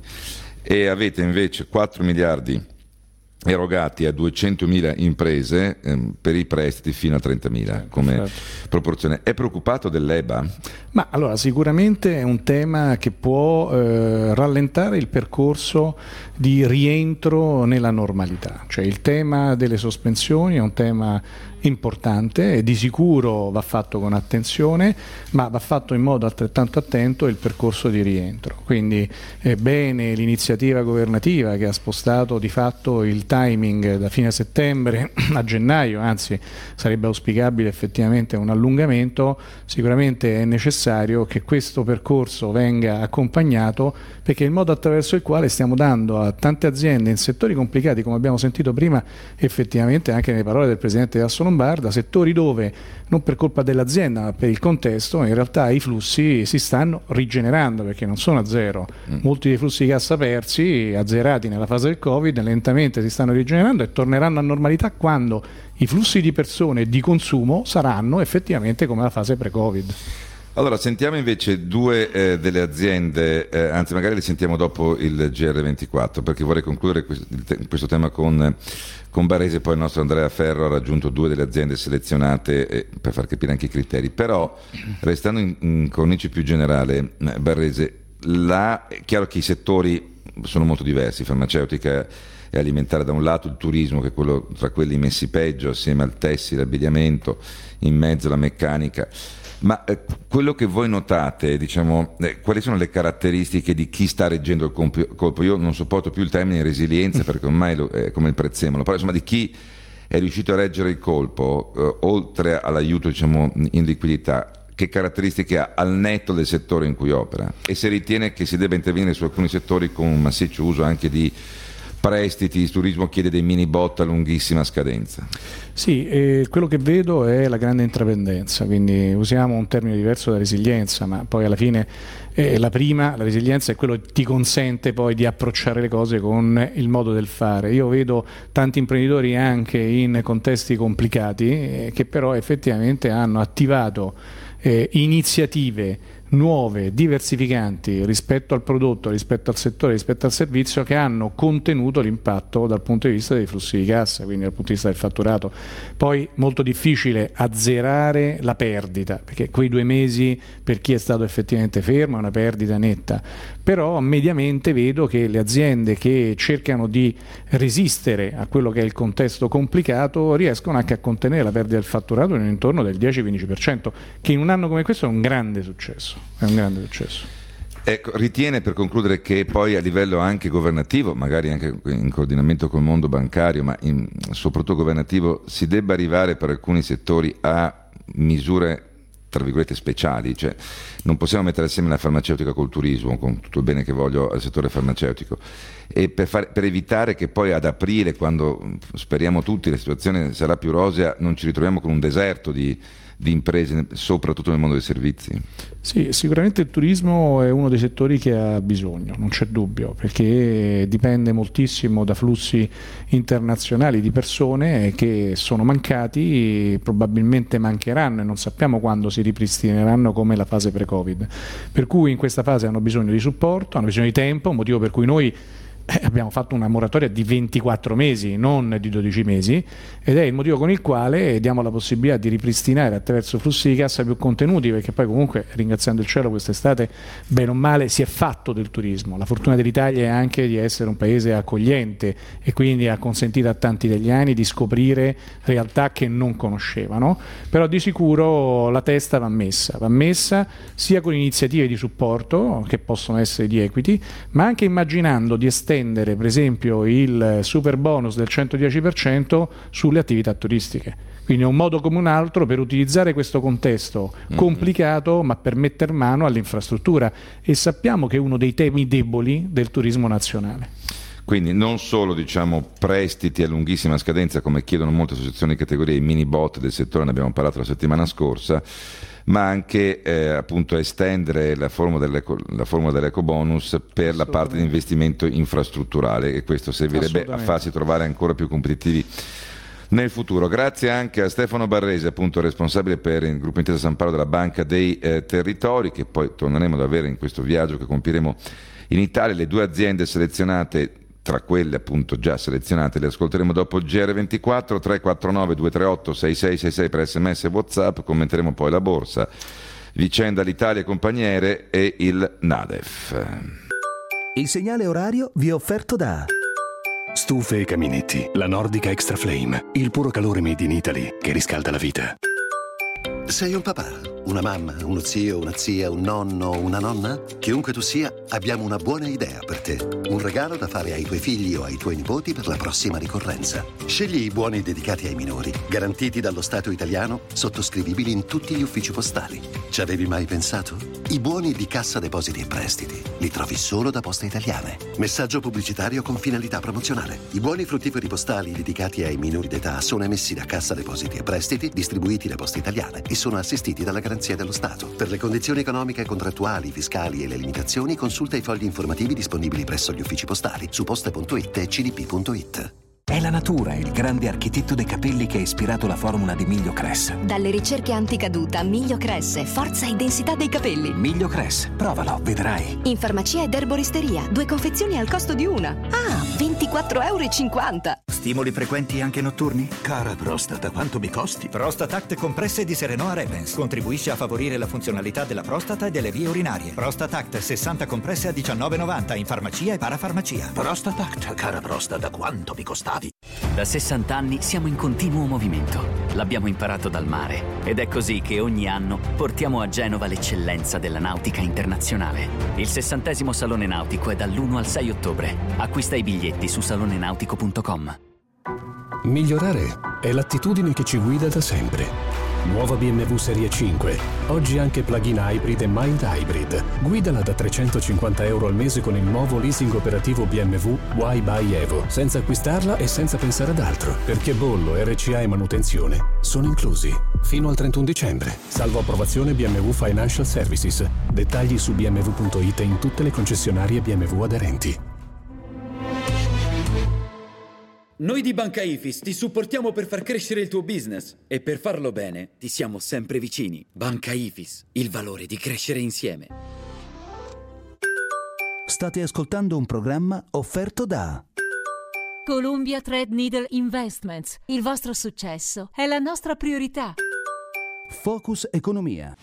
e avete invece quattro miliardi erogati a duecentomila imprese ehm, per i prestiti fino a trentamila come certo. proporzione. È preoccupato dell'EBA? Ma allora sicuramente è un tema che può eh, rallentare il percorso di rientro nella normalità, cioè il tema delle sospensioni è un tema importante e di sicuro va fatto con attenzione, ma va fatto in modo altrettanto attento il percorso di rientro. Quindi è bene l'iniziativa governativa che ha spostato di fatto il timing da fine settembre a gennaio, anzi sarebbe auspicabile effettivamente un allungamento. Sicuramente è necessario che questo percorso venga accompagnato, perché è il modo attraverso il quale stiamo dando a tante aziende in settori complicati, come abbiamo sentito prima effettivamente anche nelle parole del Presidente della Lombarda, settori dove non per colpa dell'azienda ma per il contesto in realtà i flussi si stanno rigenerando, perché non sono a zero. Mm. Molti dei flussi di cassa persi, azzerati nella fase del Covid, lentamente si stanno rigenerando e torneranno a normalità quando i flussi di persone e di consumo saranno effettivamente come la fase pre-Covid. Allora, sentiamo invece due eh, delle aziende, eh, anzi magari le sentiamo dopo il G R ventiquattro, perché vorrei concludere questo, questo tema con, con Barrese. Poi il nostro Andrea Ferro ha raggiunto due delle aziende selezionate eh, per far capire anche i criteri. Però, restando in, in cornice più generale, Barrese, la, è chiaro che i settori sono molto diversi, farmaceutica e alimentare da un lato, il turismo che è quello tra quelli messi peggio, assieme al tessile, l'abbigliamento, in mezzo la meccanica. Ma eh, quello che voi notate, diciamo, eh, quali sono le caratteristiche di chi sta reggendo il comp- colpo? Io non sopporto più il termine resilienza perché ormai lo, è come il prezzemolo, però insomma di chi è riuscito a reggere il colpo, eh, oltre all'aiuto, diciamo, in liquidità, che caratteristiche ha al netto del settore in cui opera? E se ritiene che si debba intervenire su alcuni settori con un massiccio uso anche di prestiti, il turismo chiede dei mini bot a lunghissima scadenza. Sì, eh, quello che vedo è la grande intrapendenza, quindi usiamo un termine diverso da resilienza, ma poi alla fine eh, la prima, la resilienza è quello che ti consente poi di approcciare le cose con il modo del fare. Io vedo tanti imprenditori anche in contesti complicati eh, che però effettivamente hanno attivato eh, iniziative nuove, diversificanti rispetto al prodotto, rispetto al settore, rispetto al servizio, che hanno contenuto l'impatto dal punto di vista dei flussi di cassa, quindi dal punto di vista del fatturato. Poi molto difficile azzerare la perdita, perché quei due mesi per chi è stato effettivamente fermo è una perdita netta, però mediamente vedo che le aziende che cercano di resistere a quello che è il contesto complicato riescono anche a contenere la perdita del fatturato in intorno del dieci quindici per cento, che in un anno come questo è un grande successo, è un grande successo. Ecco, ritiene, per concludere, che poi a livello anche governativo, magari anche in coordinamento col mondo bancario, ma in, soprattutto governativo, si debba arrivare per alcuni settori a misure tra virgolette speciali, cioè non possiamo mettere assieme la farmaceutica col turismo, con tutto il bene che voglio al settore farmaceutico, e per, far, per evitare che poi ad aprile, quando speriamo tutti la situazione sarà più rosea, non ci ritroviamo con un deserto di, di imprese, soprattutto nel mondo dei servizi. Sì, sicuramente il turismo è uno dei settori che ha bisogno, non c'è dubbio, perché dipende moltissimo da flussi internazionali di persone che sono mancati, probabilmente mancheranno e non sappiamo quando si ripristineranno come la fase pre-Covid. Per cui in questa fase hanno bisogno di supporto, hanno bisogno di tempo, motivo per cui noi Eh, abbiamo fatto una moratoria di ventiquattro mesi, non di dodici mesi, ed è il motivo con il quale diamo la possibilità di ripristinare attraverso flussi di cassa più contenuti, perché poi comunque, ringraziando il cielo, quest'estate bene o male si è fatto del turismo. La fortuna dell'Italia è anche di essere un paese accogliente e quindi ha consentito a tanti italiani di scoprire realtà che non conoscevano, però di sicuro la testa va messa, va messa sia con iniziative di supporto che possono essere di equity, ma anche immaginando di estendere per esempio il super bonus del centodieci per cento sulle attività turistiche. Quindi è un modo come un altro per utilizzare questo contesto complicato, mm-hmm. ma per metter mano all'infrastruttura, e sappiamo che è uno dei temi deboli del turismo nazionale. Quindi non solo, diciamo, prestiti a lunghissima scadenza, come chiedono molte associazioni di categoria, i mini bot del settore, ne abbiamo parlato la settimana scorsa, ma anche eh, appunto estendere la formula, dell'eco, la formula dell'ecobonus per la parte di investimento infrastrutturale, e questo servirebbe a farsi trovare ancora più competitivi nel futuro. Grazie anche a Stefano Barresi, appunto responsabile per il gruppo Intesa San Paolo della Banca dei eh, Territori, che poi torneremo ad avere in questo viaggio che compiremo in Italia. Le due aziende selezionate, tra quelle appunto già selezionate, le ascolteremo dopo il G R ventiquattro. Tre quattro nove due tre otto sei sei sei sei per sms e WhatsApp. Commenteremo poi la borsa, vicenda l'Italia Compagniere e il NADEF. Il segnale orario vi è offerto da Stufe e caminetti, la Nordica Extra Flame, il puro calore made in Italy che riscalda la vita. Sei un papà, una mamma, uno zio, una zia, un nonno, una nonna? Chiunque tu sia, abbiamo una buona idea per te. Un regalo da fare ai tuoi figli o ai tuoi nipoti per la prossima ricorrenza. Scegli i buoni dedicati ai minori, garantiti dallo Stato italiano, sottoscrivibili in tutti gli uffici postali. Ci avevi mai pensato? I buoni di Cassa Depositi e Prestiti li trovi solo da Poste Italiane. Messaggio pubblicitario con finalità promozionale. I buoni fruttiferi postali dedicati ai minori d'età sono emessi da Cassa Depositi e Prestiti, distribuiti da Poste Italiane e sono assistiti dalla garanzia dello Stato. Per le condizioni economiche, contrattuali, fiscali e le limitazioni, consulta i fogli informativi disponibili presso gli uffici postali su poste punto it e c d p punto it. È la natura il grande architetto dei capelli che ha ispirato la formula di Miglio Cress. Dalle ricerche anticaduta, Miglio Cress, forza e densità dei capelli. Miglio Cress, provalo, vedrai. In farmacia ed erboristeria, due confezioni al costo di una. Ah, ventiquattro e cinquanta euro. Stimoli frequenti anche notturni? Cara prostata, quanto mi costi? Prostatact compresse di Serenoa Revens. Contribuisce a favorire la funzionalità della prostata e delle vie urinarie. Prostatact sessanta compresse a diciannove e novanta in farmacia e parafarmacia. Prostatact, cara prostata, quanto mi costavi? Da sessanta anni siamo in continuo movimento. L'abbiamo imparato dal mare ed è così che ogni anno portiamo a Genova l'eccellenza della nautica internazionale. Il sessantesimo Salone Nautico è dall'uno al sei ottobre. Acquista i biglietti su salone nautico punto com. Migliorare è l'attitudine che ci guida da sempre. Nuova B M W Serie cinque, oggi anche plug-in hybrid e mild hybrid. Guidala da trecentocinquanta euro al mese con il nuovo leasing operativo B M W Why Buy Evo, senza acquistarla e senza pensare ad altro, perché bollo, R C A e manutenzione sono inclusi. Fino al trentuno dicembre, salvo approvazione B M W Financial Services. Dettagli su b m w punto it e in tutte le concessionarie B M W aderenti. noi di Banca Ifis ti supportiamo per far crescere il tuo business e per farlo bene ti siamo sempre vicini. Banca Ifis, il valore di crescere insieme. State ascoltando un programma offerto da Columbia Threadneedle Investments. Il vostro successo è la nostra priorità. Focus Economia.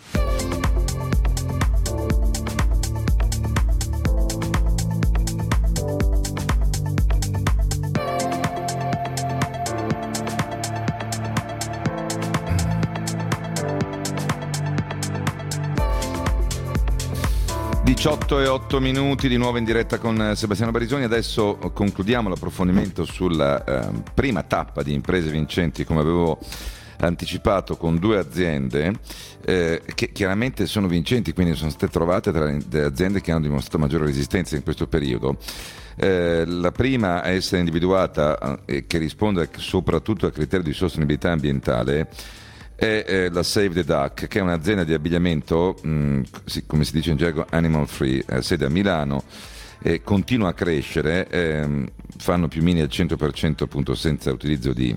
diciotto e otto minuti di nuovo in diretta con Sebastiano Barisoni. Adesso concludiamo l'approfondimento sulla eh, prima tappa di Imprese Vincenti, come avevo anticipato, con due aziende eh, che chiaramente sono vincenti, quindi sono state trovate tra le aziende che hanno dimostrato maggiore resistenza in questo periodo. Eh, la prima a essere individuata e eh, che risponde soprattutto al criterio di sostenibilità ambientale è eh, la Save the Duck, che è un'azienda di abbigliamento, mh, come si dice in gergo, animal free, eh, sede a Milano, e continua a crescere, eh, fanno piumini al cento per cento appunto senza utilizzo di,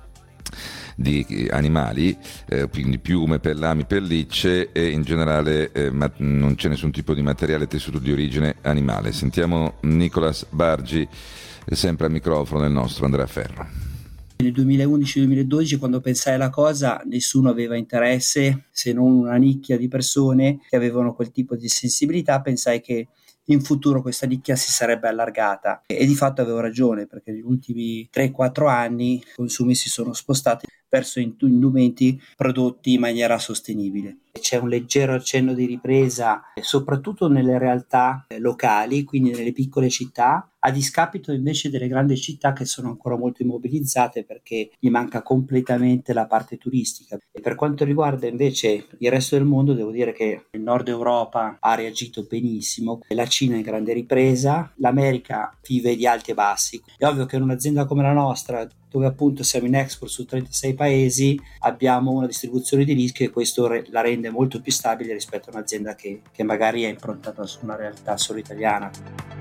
di animali, eh, quindi piume, pellami, pellicce, e in generale eh, ma non c'è nessun tipo di materiale tessuto di origine animale. Sentiamo Nicolas Bargi, sempre al microfono del nostro Andrea Ferro. Nel duemilaundici duemiladodici, quando pensai alla cosa, nessuno aveva interesse, se non una nicchia di persone che avevano quel tipo di sensibilità. Pensai che in futuro questa nicchia si sarebbe allargata, e di fatto avevo ragione, perché negli ultimi tre quattro anni i consumi si sono spostati verso indumenti prodotti in maniera sostenibile. C'è un leggero accenno di ripresa soprattutto nelle realtà locali, quindi nelle piccole città, a discapito invece delle grandi città che sono ancora molto immobilizzate perché gli manca completamente la parte turistica. E per quanto riguarda invece il resto del mondo, devo dire che il Nord Europa ha reagito benissimo, la Cina è in grande ripresa, l'America vive di alti e bassi. È ovvio che in un'azienda come la nostra, dove appunto siamo in export su trentasei paesi, abbiamo una distribuzione di rischio, e questo re- la rende molto più stabile rispetto a un'azienda che, che magari è improntata su una realtà solo italiana.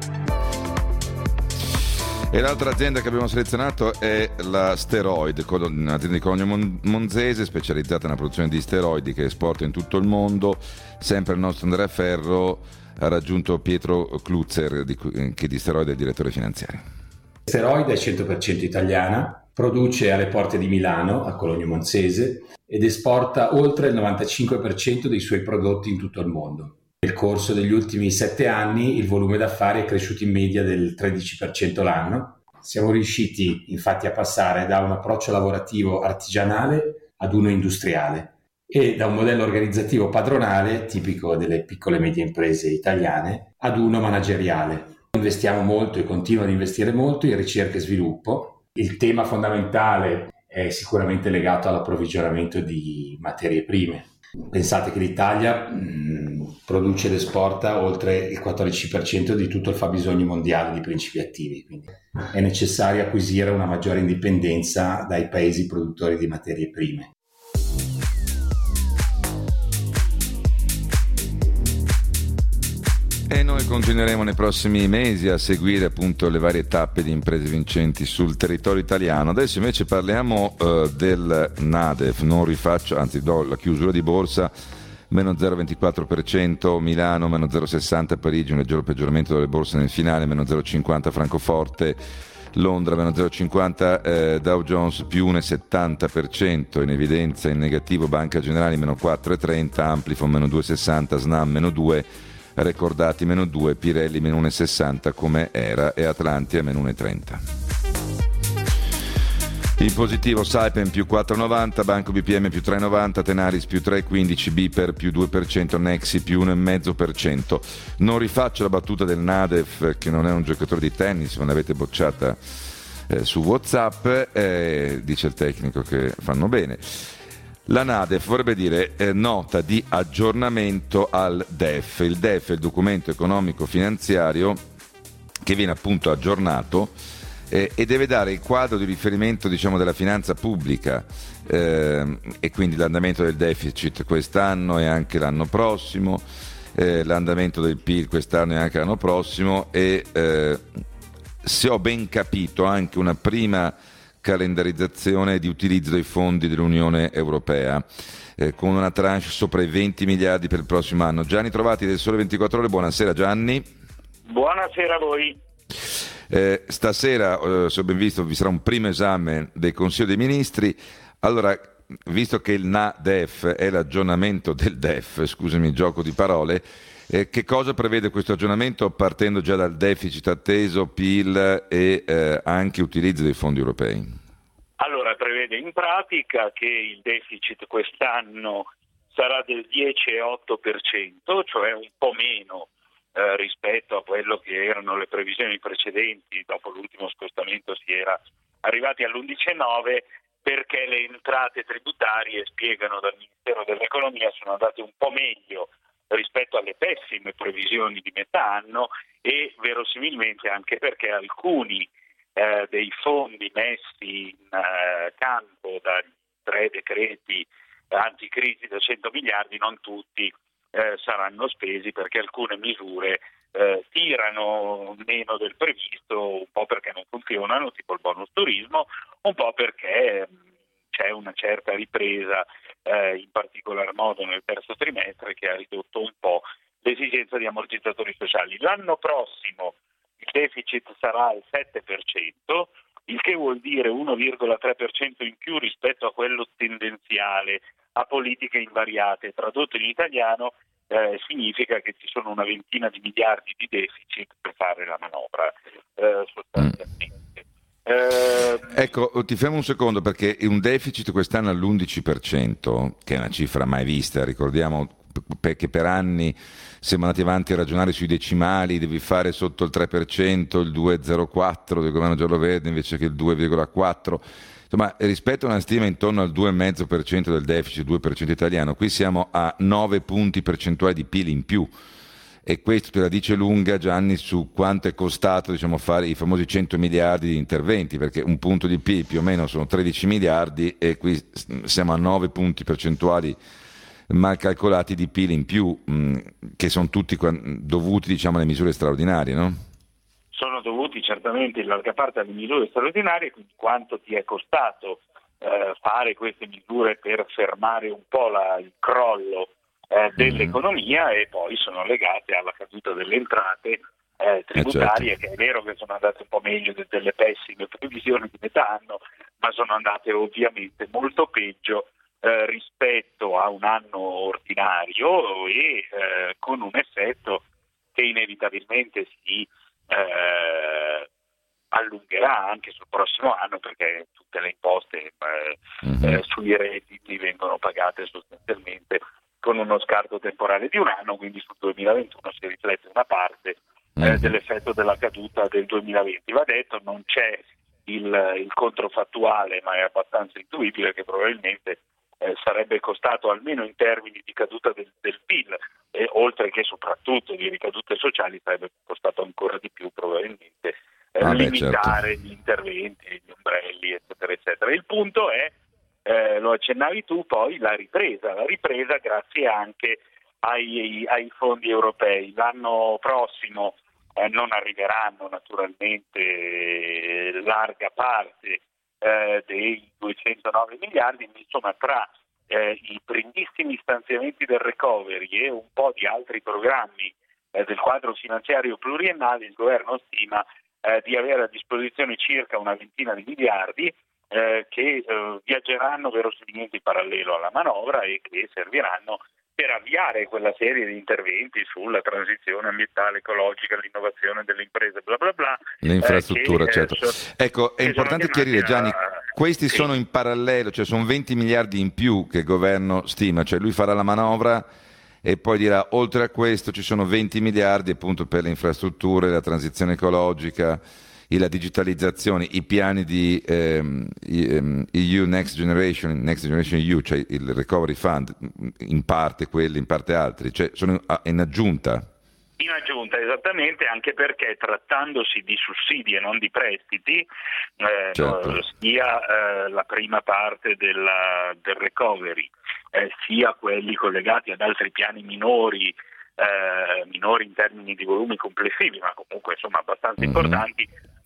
E l'altra azienda che abbiamo selezionato è la Steroid, un'azienda di Cologno Monzese specializzata nella produzione di steroidi, che esporta in tutto il mondo. Sempre il nostro Andrea Ferro ha raggiunto Pietro Klutzer, che di Steroid è il direttore finanziario. Steroid è cento per cento italiana, produce alle porte di Milano, a Cologno Monzese, ed esporta oltre il novantacinque per cento dei suoi prodotti in tutto il mondo. Nel corso degli ultimi sette anni il volume d'affari è cresciuto in media del tredici per cento l'anno. Siamo riusciti infatti a passare da un approccio lavorativo artigianale ad uno industriale, e da un modello organizzativo padronale, tipico delle piccole e medie imprese italiane, ad uno manageriale. Investiamo molto e continuo ad investire molto in ricerca e sviluppo. Il tema fondamentale è sicuramente legato all'approvvigionamento di materie prime. Pensate che l'Italia mh, produce ed esporta oltre il quattordici per cento di tutto il fabbisogno mondiale di principi attivi, quindi è necessario acquisire una maggiore indipendenza dai paesi produttori di materie prime. E noi continueremo nei prossimi mesi a seguire appunto le varie tappe di Imprese Vincenti sul territorio italiano. Adesso invece parliamo uh, del NADEF, non rifaccio, anzi do la chiusura di borsa, meno zero virgola ventiquattro per cento Milano, meno zero virgola sessanta Parigi, un leggero peggioramento delle borse nel finale, meno zero virgola cinquanta Francoforte, Londra meno zero virgola cinquanta, eh, Dow Jones più uno virgola settanta per cento, in evidenza in negativo Banca Generali meno quattro virgola trenta, Amplifon meno due virgola sessanta, Snam meno due, Recordati meno due, Pirelli meno uno virgola sessanta come era, e Atlantia meno uno virgola trenta. In positivo Saipem più quattro virgola novanta, Banco B P M più tre virgola novanta, Tenaris più tre virgola quindici, Biper più due per cento, Nexi più uno virgola cinque per cento. Non rifaccio la battuta del Nadef, che non è un giocatore di tennis, ma l'avete bocciata eh, su WhatsApp, eh, dice il tecnico che fanno bene. La NADEF vorrebbe dire eh, nota di aggiornamento al D E F. Il D E F è il documento economico finanziario che viene appunto aggiornato eh, e deve dare il quadro di riferimento, diciamo, della finanza pubblica eh, e quindi l'andamento del deficit quest'anno e anche l'anno prossimo, eh, l'andamento del P I L quest'anno e anche l'anno prossimo, e eh, se ho ben capito, anche una prima calendarizzazione di utilizzo dei fondi dell'Unione Europea, eh, con una tranche sopra i venti miliardi per il prossimo anno. Gianni Trovati del Sole ventiquattro Ore, buonasera Gianni. Buonasera a voi. Eh, stasera, eh, se ho ben visto, vi sarà un primo esame del Consiglio dei Ministri. Allora, visto che il N A D E F è l'aggiornamento del D E F, scusami il gioco di parole, eh, che cosa prevede questo aggiornamento partendo già dal deficit atteso, P I L e eh, anche utilizzo dei fondi europei? Allora, prevede in pratica che il deficit quest'anno sarà del dieci virgola otto per cento, cioè un po' meno eh, rispetto a quello che erano le previsioni precedenti. Dopo l'ultimo scostamento si era arrivati all'undici virgola nove, perché le entrate tributarie, spiegano dal Ministero dell'Economia, sono andate un po' meglio rispetto alle pessime previsioni di metà anno, e verosimilmente anche perché alcuni eh, dei fondi messi in eh, campo dai tre decreti anticrisi da cento miliardi, non tutti eh, saranno spesi, perché alcune misure eh, tirano meno del previsto, un po' perché non funzionano, tipo il bonus turismo, un po' perché c'è una certa ripresa, eh, in particolar modo nel terzo trimestre, che ha ridotto un po' l'esigenza di ammortizzatori sociali. L'anno prossimo il deficit sarà al sette per cento, il che vuol dire uno virgola tre per cento in più rispetto a quello tendenziale a politiche invariate. Tradotto in italiano, eh, significa che ci sono una ventina di miliardi di deficit per fare la manovra, eh, sostanzialmente. Eh, ecco, ti fermo un secondo, perché un deficit quest'anno all'undici per cento, che è una cifra mai vista, ricordiamo perché per anni siamo andati avanti a ragionare sui decimali, devi fare sotto il tre per cento, il due virgola zero quattro del governo giallo-verde invece che il due virgola quattro. Insomma, rispetto a una stima intorno al due virgola cinque per cento del deficit, due per cento italiano, qui siamo a nove punti percentuali di P I L in più, e questo te la dice lunga, Gianni, su quanto è costato, diciamo, fare i famosi cento miliardi di interventi, perché un punto di P I L più o meno sono tredici miliardi e qui siamo a nove punti percentuali mal calcolati di P I L in più, mh, che sono tutti dovuti, diciamo, alle misure straordinarie, no? Sono dovuti certamente in larga parte alle misure straordinarie, quindi quanto ti è costato eh, fare queste misure per fermare un po' la, il crollo eh, dell'economia, mm-hmm. e poi sono legate alla caduta delle entrate eh, tributarie, eh certo. che è vero che sono andate un po' meglio de- delle pessime previsioni di metà anno, ma sono andate ovviamente molto peggio eh, rispetto a un anno ordinario, e eh, con un effetto che inevitabilmente si Eh, allungherà anche sul prossimo anno, perché tutte le imposte eh, mm-hmm. eh, sui redditi vengono pagate sostanzialmente con uno scarto temporale di un anno, quindi sul duemilaventuno si riflette una parte eh, mm-hmm. dell'effetto della caduta del duemilaventi. Va detto, non c'è il, il controfattuale, ma è abbastanza intuibile che probabilmente eh, sarebbe costato, almeno in termini di caduta del, del P I L, e oltre che soprattutto di ricadute sociali, sarebbe costato ancora di più probabilmente eh, ah, limitare beh, certo. gli interventi, gli ombrelli, eccetera, eccetera. Il punto è, eh, lo accennavi tu, poi la ripresa, la ripresa grazie anche ai, ai fondi europei. L'anno prossimo eh, non arriveranno naturalmente eh, larga parte eh, dei duecentonove miliardi, insomma tra Eh, i primissimi stanziamenti del recovery e un po' di altri programmi eh, del quadro finanziario pluriennale, il governo stima eh, di avere a disposizione circa una ventina di miliardi eh, che eh, viaggeranno verosimilmente in parallelo alla manovra e che serviranno per avviare quella serie di interventi sulla transizione ambientale, ecologica, l'innovazione delle imprese, bla bla bla. Le infrastrutture, eh, che, certo. Eh, so, ecco, è importante chiarire, Gianni, a... questi sì. sono in parallelo, cioè sono venti miliardi in più che il governo stima, cioè lui farà la manovra e poi dirà, oltre a questo ci sono venti miliardi appunto per le infrastrutture, la transizione ecologica, la digitalizzazione, i piani di ehm, E U Next Generation, Next Generation E U, cioè il Recovery Fund, in parte quelli, in parte altri, cioè sono in aggiunta. In aggiunta, esattamente, anche perché trattandosi di sussidi e non di prestiti, eh, certo. sia eh, la prima parte della, del recovery, eh, sia quelli collegati ad altri piani minori, eh, minori in termini di volumi complessivi, ma comunque insomma abbastanza mm-hmm. importanti,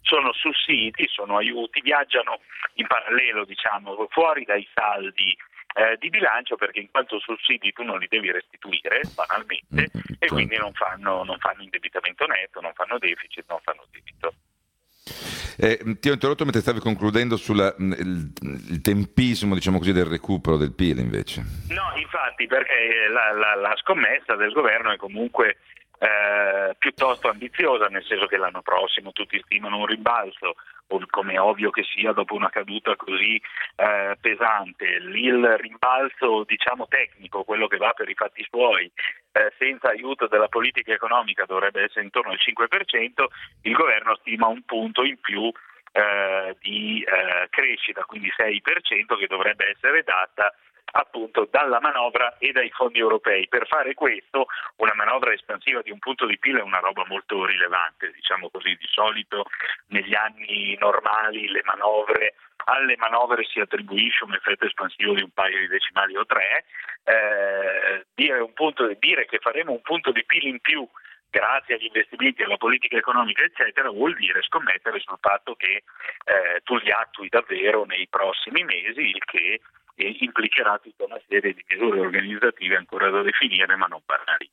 sono sussidi, sono aiuti, viaggiano in parallelo, diciamo, fuori dai saldi eh, di bilancio, perché in quanto sussidi tu non li devi restituire banalmente mm, e quindi non fanno, non fanno indebitamento netto, non fanno deficit, non fanno debito. Eh, ti ho interrotto mentre stavi concludendo sul il tempismo, diciamo così, del recupero del P I L invece. No, infatti, perché la, la, la scommessa del governo è comunque eh, piuttosto ambiziosa, nel senso che l'anno prossimo tutti stimano un rimbalzo, come è ovvio che sia dopo una caduta così eh, pesante. Il rimbalzo, diciamo, tecnico, quello che va per i fatti suoi, eh, senza aiuto della politica economica, dovrebbe essere intorno al cinque per cento. Il governo stima un punto in più eh, di eh, crescita, quindi sei per cento, che dovrebbe essere data appunto dalla manovra e dai fondi europei. Per fare questo, una manovra espansiva di un punto di P I L è una roba molto rilevante, diciamo così. Di solito negli anni normali le manovre alle manovre si attribuisce un effetto espansivo di un paio di decimali o tre. Eh, dire, un punto, dire che faremo un punto di P I L in più grazie agli investimenti, alla politica economica eccetera, vuol dire scommettere sul fatto che eh, tu li attui davvero nei prossimi mesi, il che e implicherà tutta una serie di misure organizzative ancora da definire, ma non banali.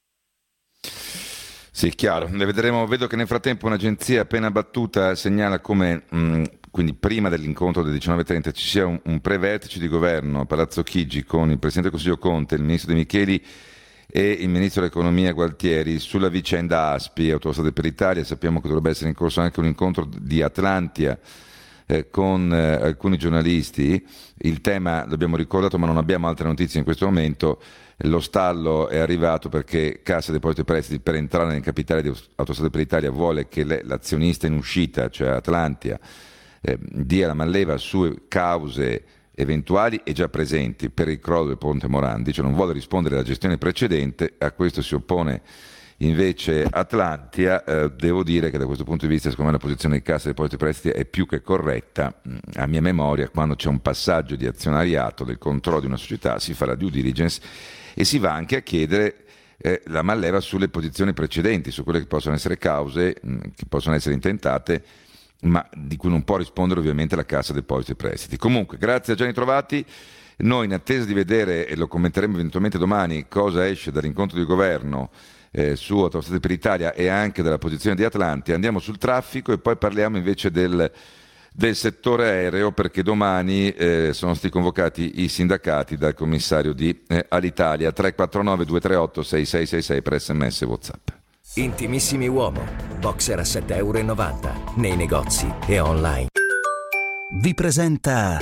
Sì, chiaro. Ne vedremo. Vedo che nel frattempo un'agenzia appena battuta segnala come mh, quindi prima dell'incontro del diciannove e trenta ci sia un, un pre-vertice di governo a Palazzo Chigi con il Presidente del Consiglio Conte, il Ministro De Micheli e il Ministro dell'Economia Gualtieri sulla vicenda A S P I, Autostrade per l'Italia. Sappiamo che dovrebbe essere in corso anche un incontro di Atlantia Eh, con eh, alcuni giornalisti. Il tema l'abbiamo ricordato, ma non abbiamo altre notizie in questo momento. Lo stallo è arrivato perché Cassa Depositi e Prestiti, per entrare nel capitale di Autostrade per l'Italia, vuole che le, l'azionista in uscita, cioè Atlantia, eh, dia la manleva su cause eventuali e già presenti per il crollo del Ponte Morandi, cioè non vuole rispondere alla gestione precedente. A questo si oppone invece Atlantia. Eh, devo dire che da questo punto di vista, secondo me, la posizione di Cassa Depositi e Prestiti è più che corretta. A mia memoria, quando c'è un passaggio di azionariato del controllo di una società, si fa la due diligence e si va anche a chiedere eh, la manleva sulle posizioni precedenti, su quelle che possono essere cause, mh, che possono essere intentate, ma di cui non può rispondere ovviamente la Cassa Depositi e Prestiti. Comunque, grazie a Gianni Trovati. Noi, in attesa di vedere, e lo commenteremo eventualmente domani, cosa esce dall'incontro di governo Eh, su Autostrade per l'Italia e anche della posizione di Atlantia, andiamo sul traffico e poi parliamo invece del, del settore aereo, perché domani eh, sono stati convocati i sindacati dal commissario di eh, Alitalia. Tre quattro nove due tre otto sei sei sei sei per sms e WhatsApp. Intimissimi Uomo, boxer a sette e novanta euro nei negozi e online. Vi presenta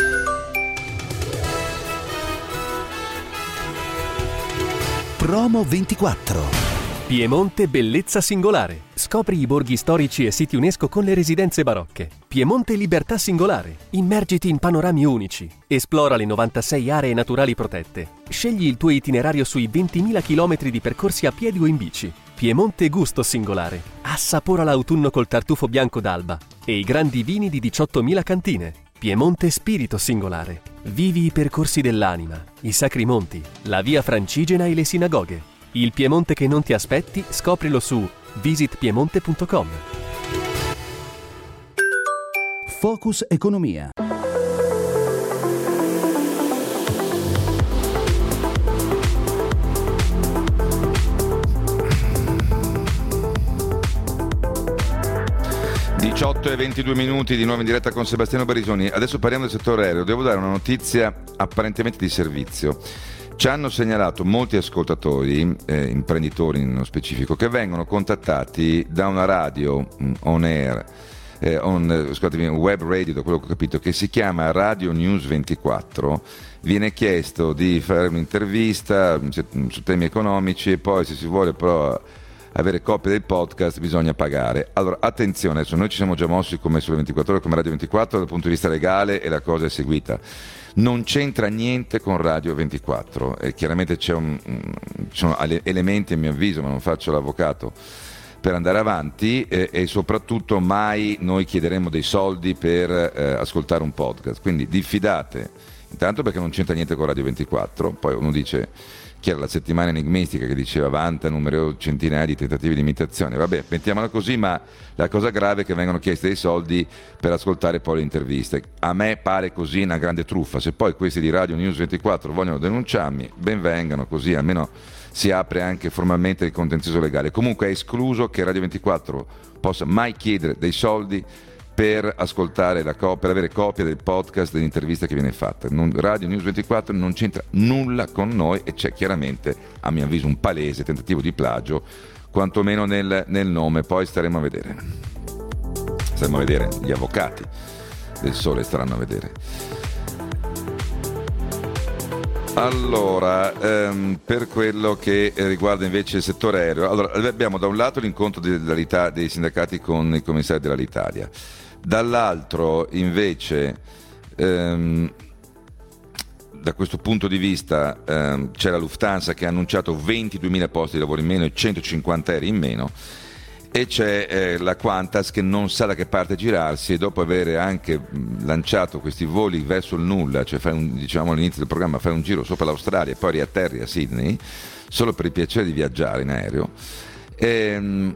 Promo ventiquattro. Piemonte bellezza singolare. Scopri i borghi storici e siti UNESCO con le residenze barocche. Piemonte libertà singolare. Immergiti in panorami unici. Esplora le novantasei aree naturali protette. Scegli il tuo itinerario sui ventimila chilometri di percorsi a piedi o in bici. Piemonte gusto singolare. Assapora l'autunno col tartufo bianco d'Alba e i grandi vini di diciottomila cantine. Piemonte spirito singolare. Vivi i percorsi dell'anima, i sacri monti, la via Francigena e le sinagoghe. Il Piemonte che non ti aspetti, scoprilo su visit piemonte punto com. Focus Economia. diciotto e ventidue minuti di nuovo in diretta con Sebastiano Barisoni. Adesso parliamo del settore aereo. Devo dare una notizia apparentemente di servizio. Ci hanno segnalato molti ascoltatori, eh, imprenditori nello specifico, che vengono contattati da una radio mh, on air, eh, on, eh, scusatemi, web radio, da quello che ho capito, che si chiama Radio News ventiquattro. Viene chiesto di fare un'intervista se, su temi economici e poi, se si vuole però avere copia del podcast, bisogna pagare. Allora, attenzione, adesso noi ci siamo già mossi come sulle ventiquattro ore, come Radio ventiquattro dal punto di vista legale, e la cosa è seguita. Non c'entra niente con Radio ventiquattro, e chiaramente c'è un, ci sono elementi, a mio avviso, ma non faccio l'avvocato, per andare avanti, e, e soprattutto mai noi chiederemo dei soldi per eh, ascoltare un podcast, quindi diffidate, intanto perché non c'entra niente con Radio ventiquattro. Poi uno dice chi era la settimana enigmistica che diceva vanta numero centinaia di tentativi di imitazione. Vabbè, mettiamola così, ma la cosa grave è che vengono chiesti dei soldi per ascoltare poi le interviste. A me pare così una grande truffa. Se poi questi di Radio News ventiquattro vogliono denunciarmi, ben vengano, così almeno si apre anche formalmente il contenzioso legale. Comunque è escluso che Radio ventiquattro possa mai chiedere dei soldi per ascoltare la co- per avere copia del podcast dell'intervista che viene fatta. Non, Radio News ventiquattro non c'entra nulla con noi e c'è chiaramente, a mio avviso, un palese tentativo di plagio, quantomeno nel, nel nome. Poi staremo a vedere. Staremo a vedere, gli avvocati del Sole staranno a vedere. Allora, ehm, per quello che riguarda invece il settore aereo, allora abbiamo da un lato l'incontro dell'Alita- dei sindacati con i commissari dell'Alitalia, dall'altro invece ehm, da questo punto di vista ehm, c'è la Lufthansa che ha annunciato ventiduemila posti di lavoro in meno e centocinquanta aerei in meno, e c'è eh, la Qantas che non sa da che parte girarsi, e dopo aver anche mh, lanciato questi voli verso il nulla, cioè fai un, diciamo all'inizio del programma fai un giro sopra l'Australia e poi riatterri a Sydney solo per il piacere di viaggiare in aereo, e, mh,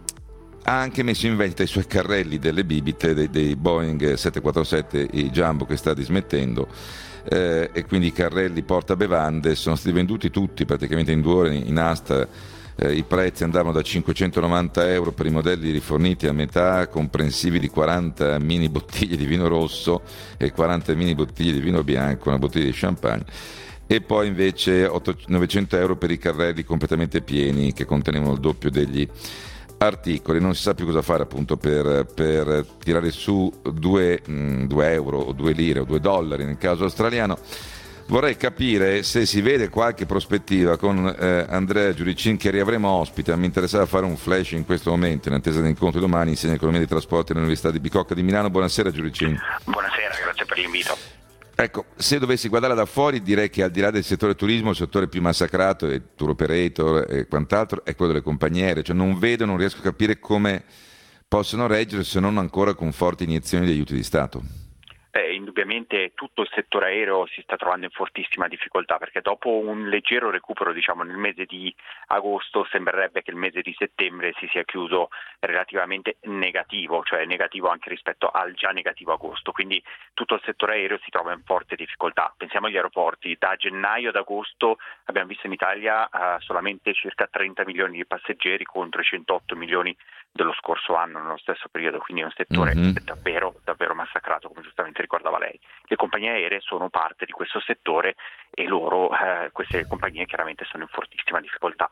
ha anche messo in vendita i suoi carrelli delle bibite dei, dei Boeing sette quattro sette, i Jumbo, che sta dismettendo, eh, e quindi i carrelli portabevande sono stati venduti tutti praticamente in due ore in asta. Eh, i prezzi andavano da cinquecentonovanta euro per i modelli riforniti a metà, comprensivi di quaranta mini bottiglie di vino rosso e quaranta mini bottiglie di vino bianco, una bottiglia di champagne, e poi invece novecento euro per i carrelli completamente pieni che contenevano il doppio degli articoli. Non si sa più cosa fare appunto per, per tirare su due euro o due lire o due dollari nel caso australiano. Vorrei capire se si vede qualche prospettiva con eh, Andrea Giuricin, che riavremo ospite. Mi interessava fare un flash in questo momento, in attesa dell'incontro di domani, insegna economia dei trasporti all'Università di Bicocca di Milano. Buonasera Giuricin. Buonasera, grazie per l'invito. Ecco, se dovessi guardare da fuori direi che al di là del settore turismo il settore più massacrato, il tour operator e quant'altro, è quello delle compagnie aeree. Cioè non vedo, non riesco a capire come possono reggere se non ancora con forti iniezioni di aiuti di Stato. Eh, indubbiamente tutto il settore aereo si sta trovando in fortissima difficoltà, perché dopo un leggero recupero diciamo nel mese di agosto sembrerebbe che il mese di settembre si sia chiuso relativamente negativo, cioè negativo anche rispetto al già negativo agosto, quindi tutto il settore aereo si trova in forte difficoltà. Pensiamo agli aeroporti: da gennaio ad agosto abbiamo visto in Italia uh, solamente circa trenta milioni di passeggeri contro i centootto milioni dello scorso anno nello stesso periodo, quindi è un settore mm-hmm. davvero, davvero massacrato, come giustamente ricordava lei. Le compagnie aeree sono parte di questo settore e loro, eh, queste compagnie chiaramente sono in fortissima difficoltà.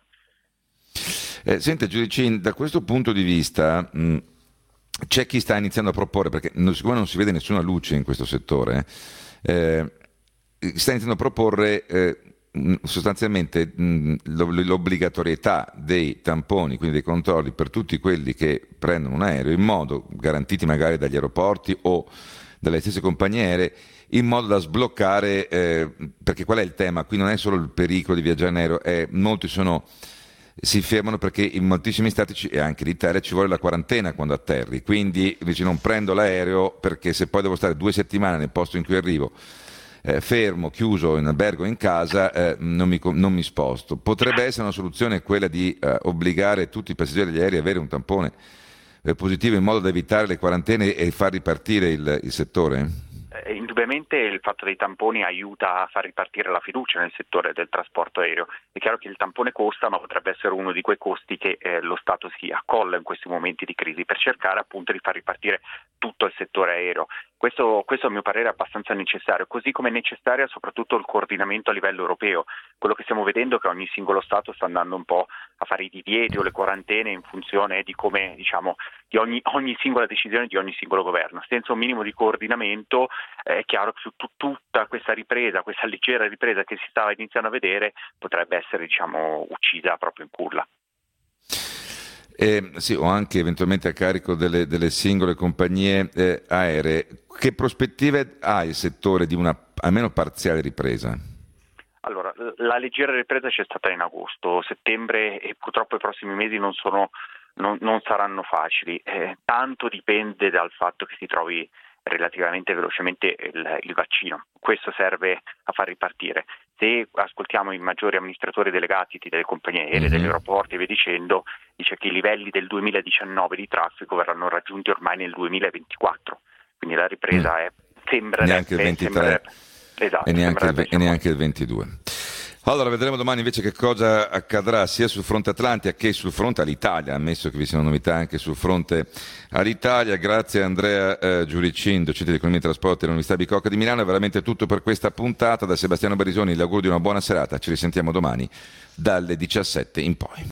Eh, senta Giuricin, da questo punto di vista mh, c'è chi sta iniziando a proporre, perché non, siccome non si vede nessuna luce in questo settore, eh, sta iniziando a proporre eh, sostanzialmente mh, l'obbligatorietà dei tamponi, quindi dei controlli per tutti quelli che prendono un aereo, in modo, garantiti magari dagli aeroporti o dalle stesse compagnie aeree, in modo da sbloccare, eh, perché qual è il tema? Qui non è solo il pericolo di viaggiare in aereo, è, molti sono, si fermano perché in moltissimi stati, e anche l'Italia, ci vuole la quarantena quando atterri, quindi dici non prendo l'aereo perché se poi devo stare due settimane nel posto in cui arrivo, Eh, fermo, chiuso in albergo, in casa, eh, non, mi, non mi sposto. Potrebbe essere una soluzione quella di eh, obbligare tutti i passeggeri degli aerei ad avere un tampone eh, positivo, in modo da evitare le quarantene e far ripartire il, il settore? Eh, indubbiamente il fatto dei tamponi aiuta a far ripartire la fiducia nel settore del trasporto aereo. È chiaro che il tampone costa, ma potrebbe essere uno di quei costi che eh, lo Stato si accolla in questi momenti di crisi per cercare appunto di far ripartire tutto il settore aereo. Questo, questo a mio parere è abbastanza necessario, così come è necessario soprattutto il coordinamento a livello europeo. Quello che stiamo vedendo è che ogni singolo Stato sta andando un po' a fare i divieti o le quarantene in funzione di come, diciamo, di ogni, ogni singola decisione di ogni singolo governo. Senza un minimo di coordinamento eh, è chiaro che su t- tutta questa ripresa, questa leggera ripresa che si stava iniziando a vedere, potrebbe essere, diciamo, uccisa proprio in culla. Eh, sì, o anche eventualmente a carico delle, delle singole compagnie eh, aeree. Che prospettive ha il settore di una almeno parziale ripresa? Allora, la leggera ripresa c'è stata in agosto, settembre e purtroppo i prossimi mesi non sono, non, non saranno facili. Eh, tanto dipende dal fatto che si trovi relativamente velocemente il, il vaccino. Questo serve a far ripartire. se ascoltiamo i maggiori amministratori delegati delle compagnie aeree, mm-hmm. degli aeroporti e via dicendo, dice che i livelli del duemiladiciannove di traffico verranno raggiunti ormai nel duemilaventiquattro, quindi la ripresa mm. è sembra neanche il ventitré esatto, e, neanche il, e neanche il ventidue. Allora vedremo domani invece che cosa accadrà sia sul fronte Atlantica che sul fronte all'Italia, ammesso che vi siano novità anche sul fronte all'Italia. Grazie a Andrea eh, Giuricin, docente di economia e trasporti dell'Università Bicocca di Milano. È veramente tutto per questa puntata. Da Sebastiano Barisoni l'augurio di una buona serata, ci risentiamo domani dalle diciassette in poi.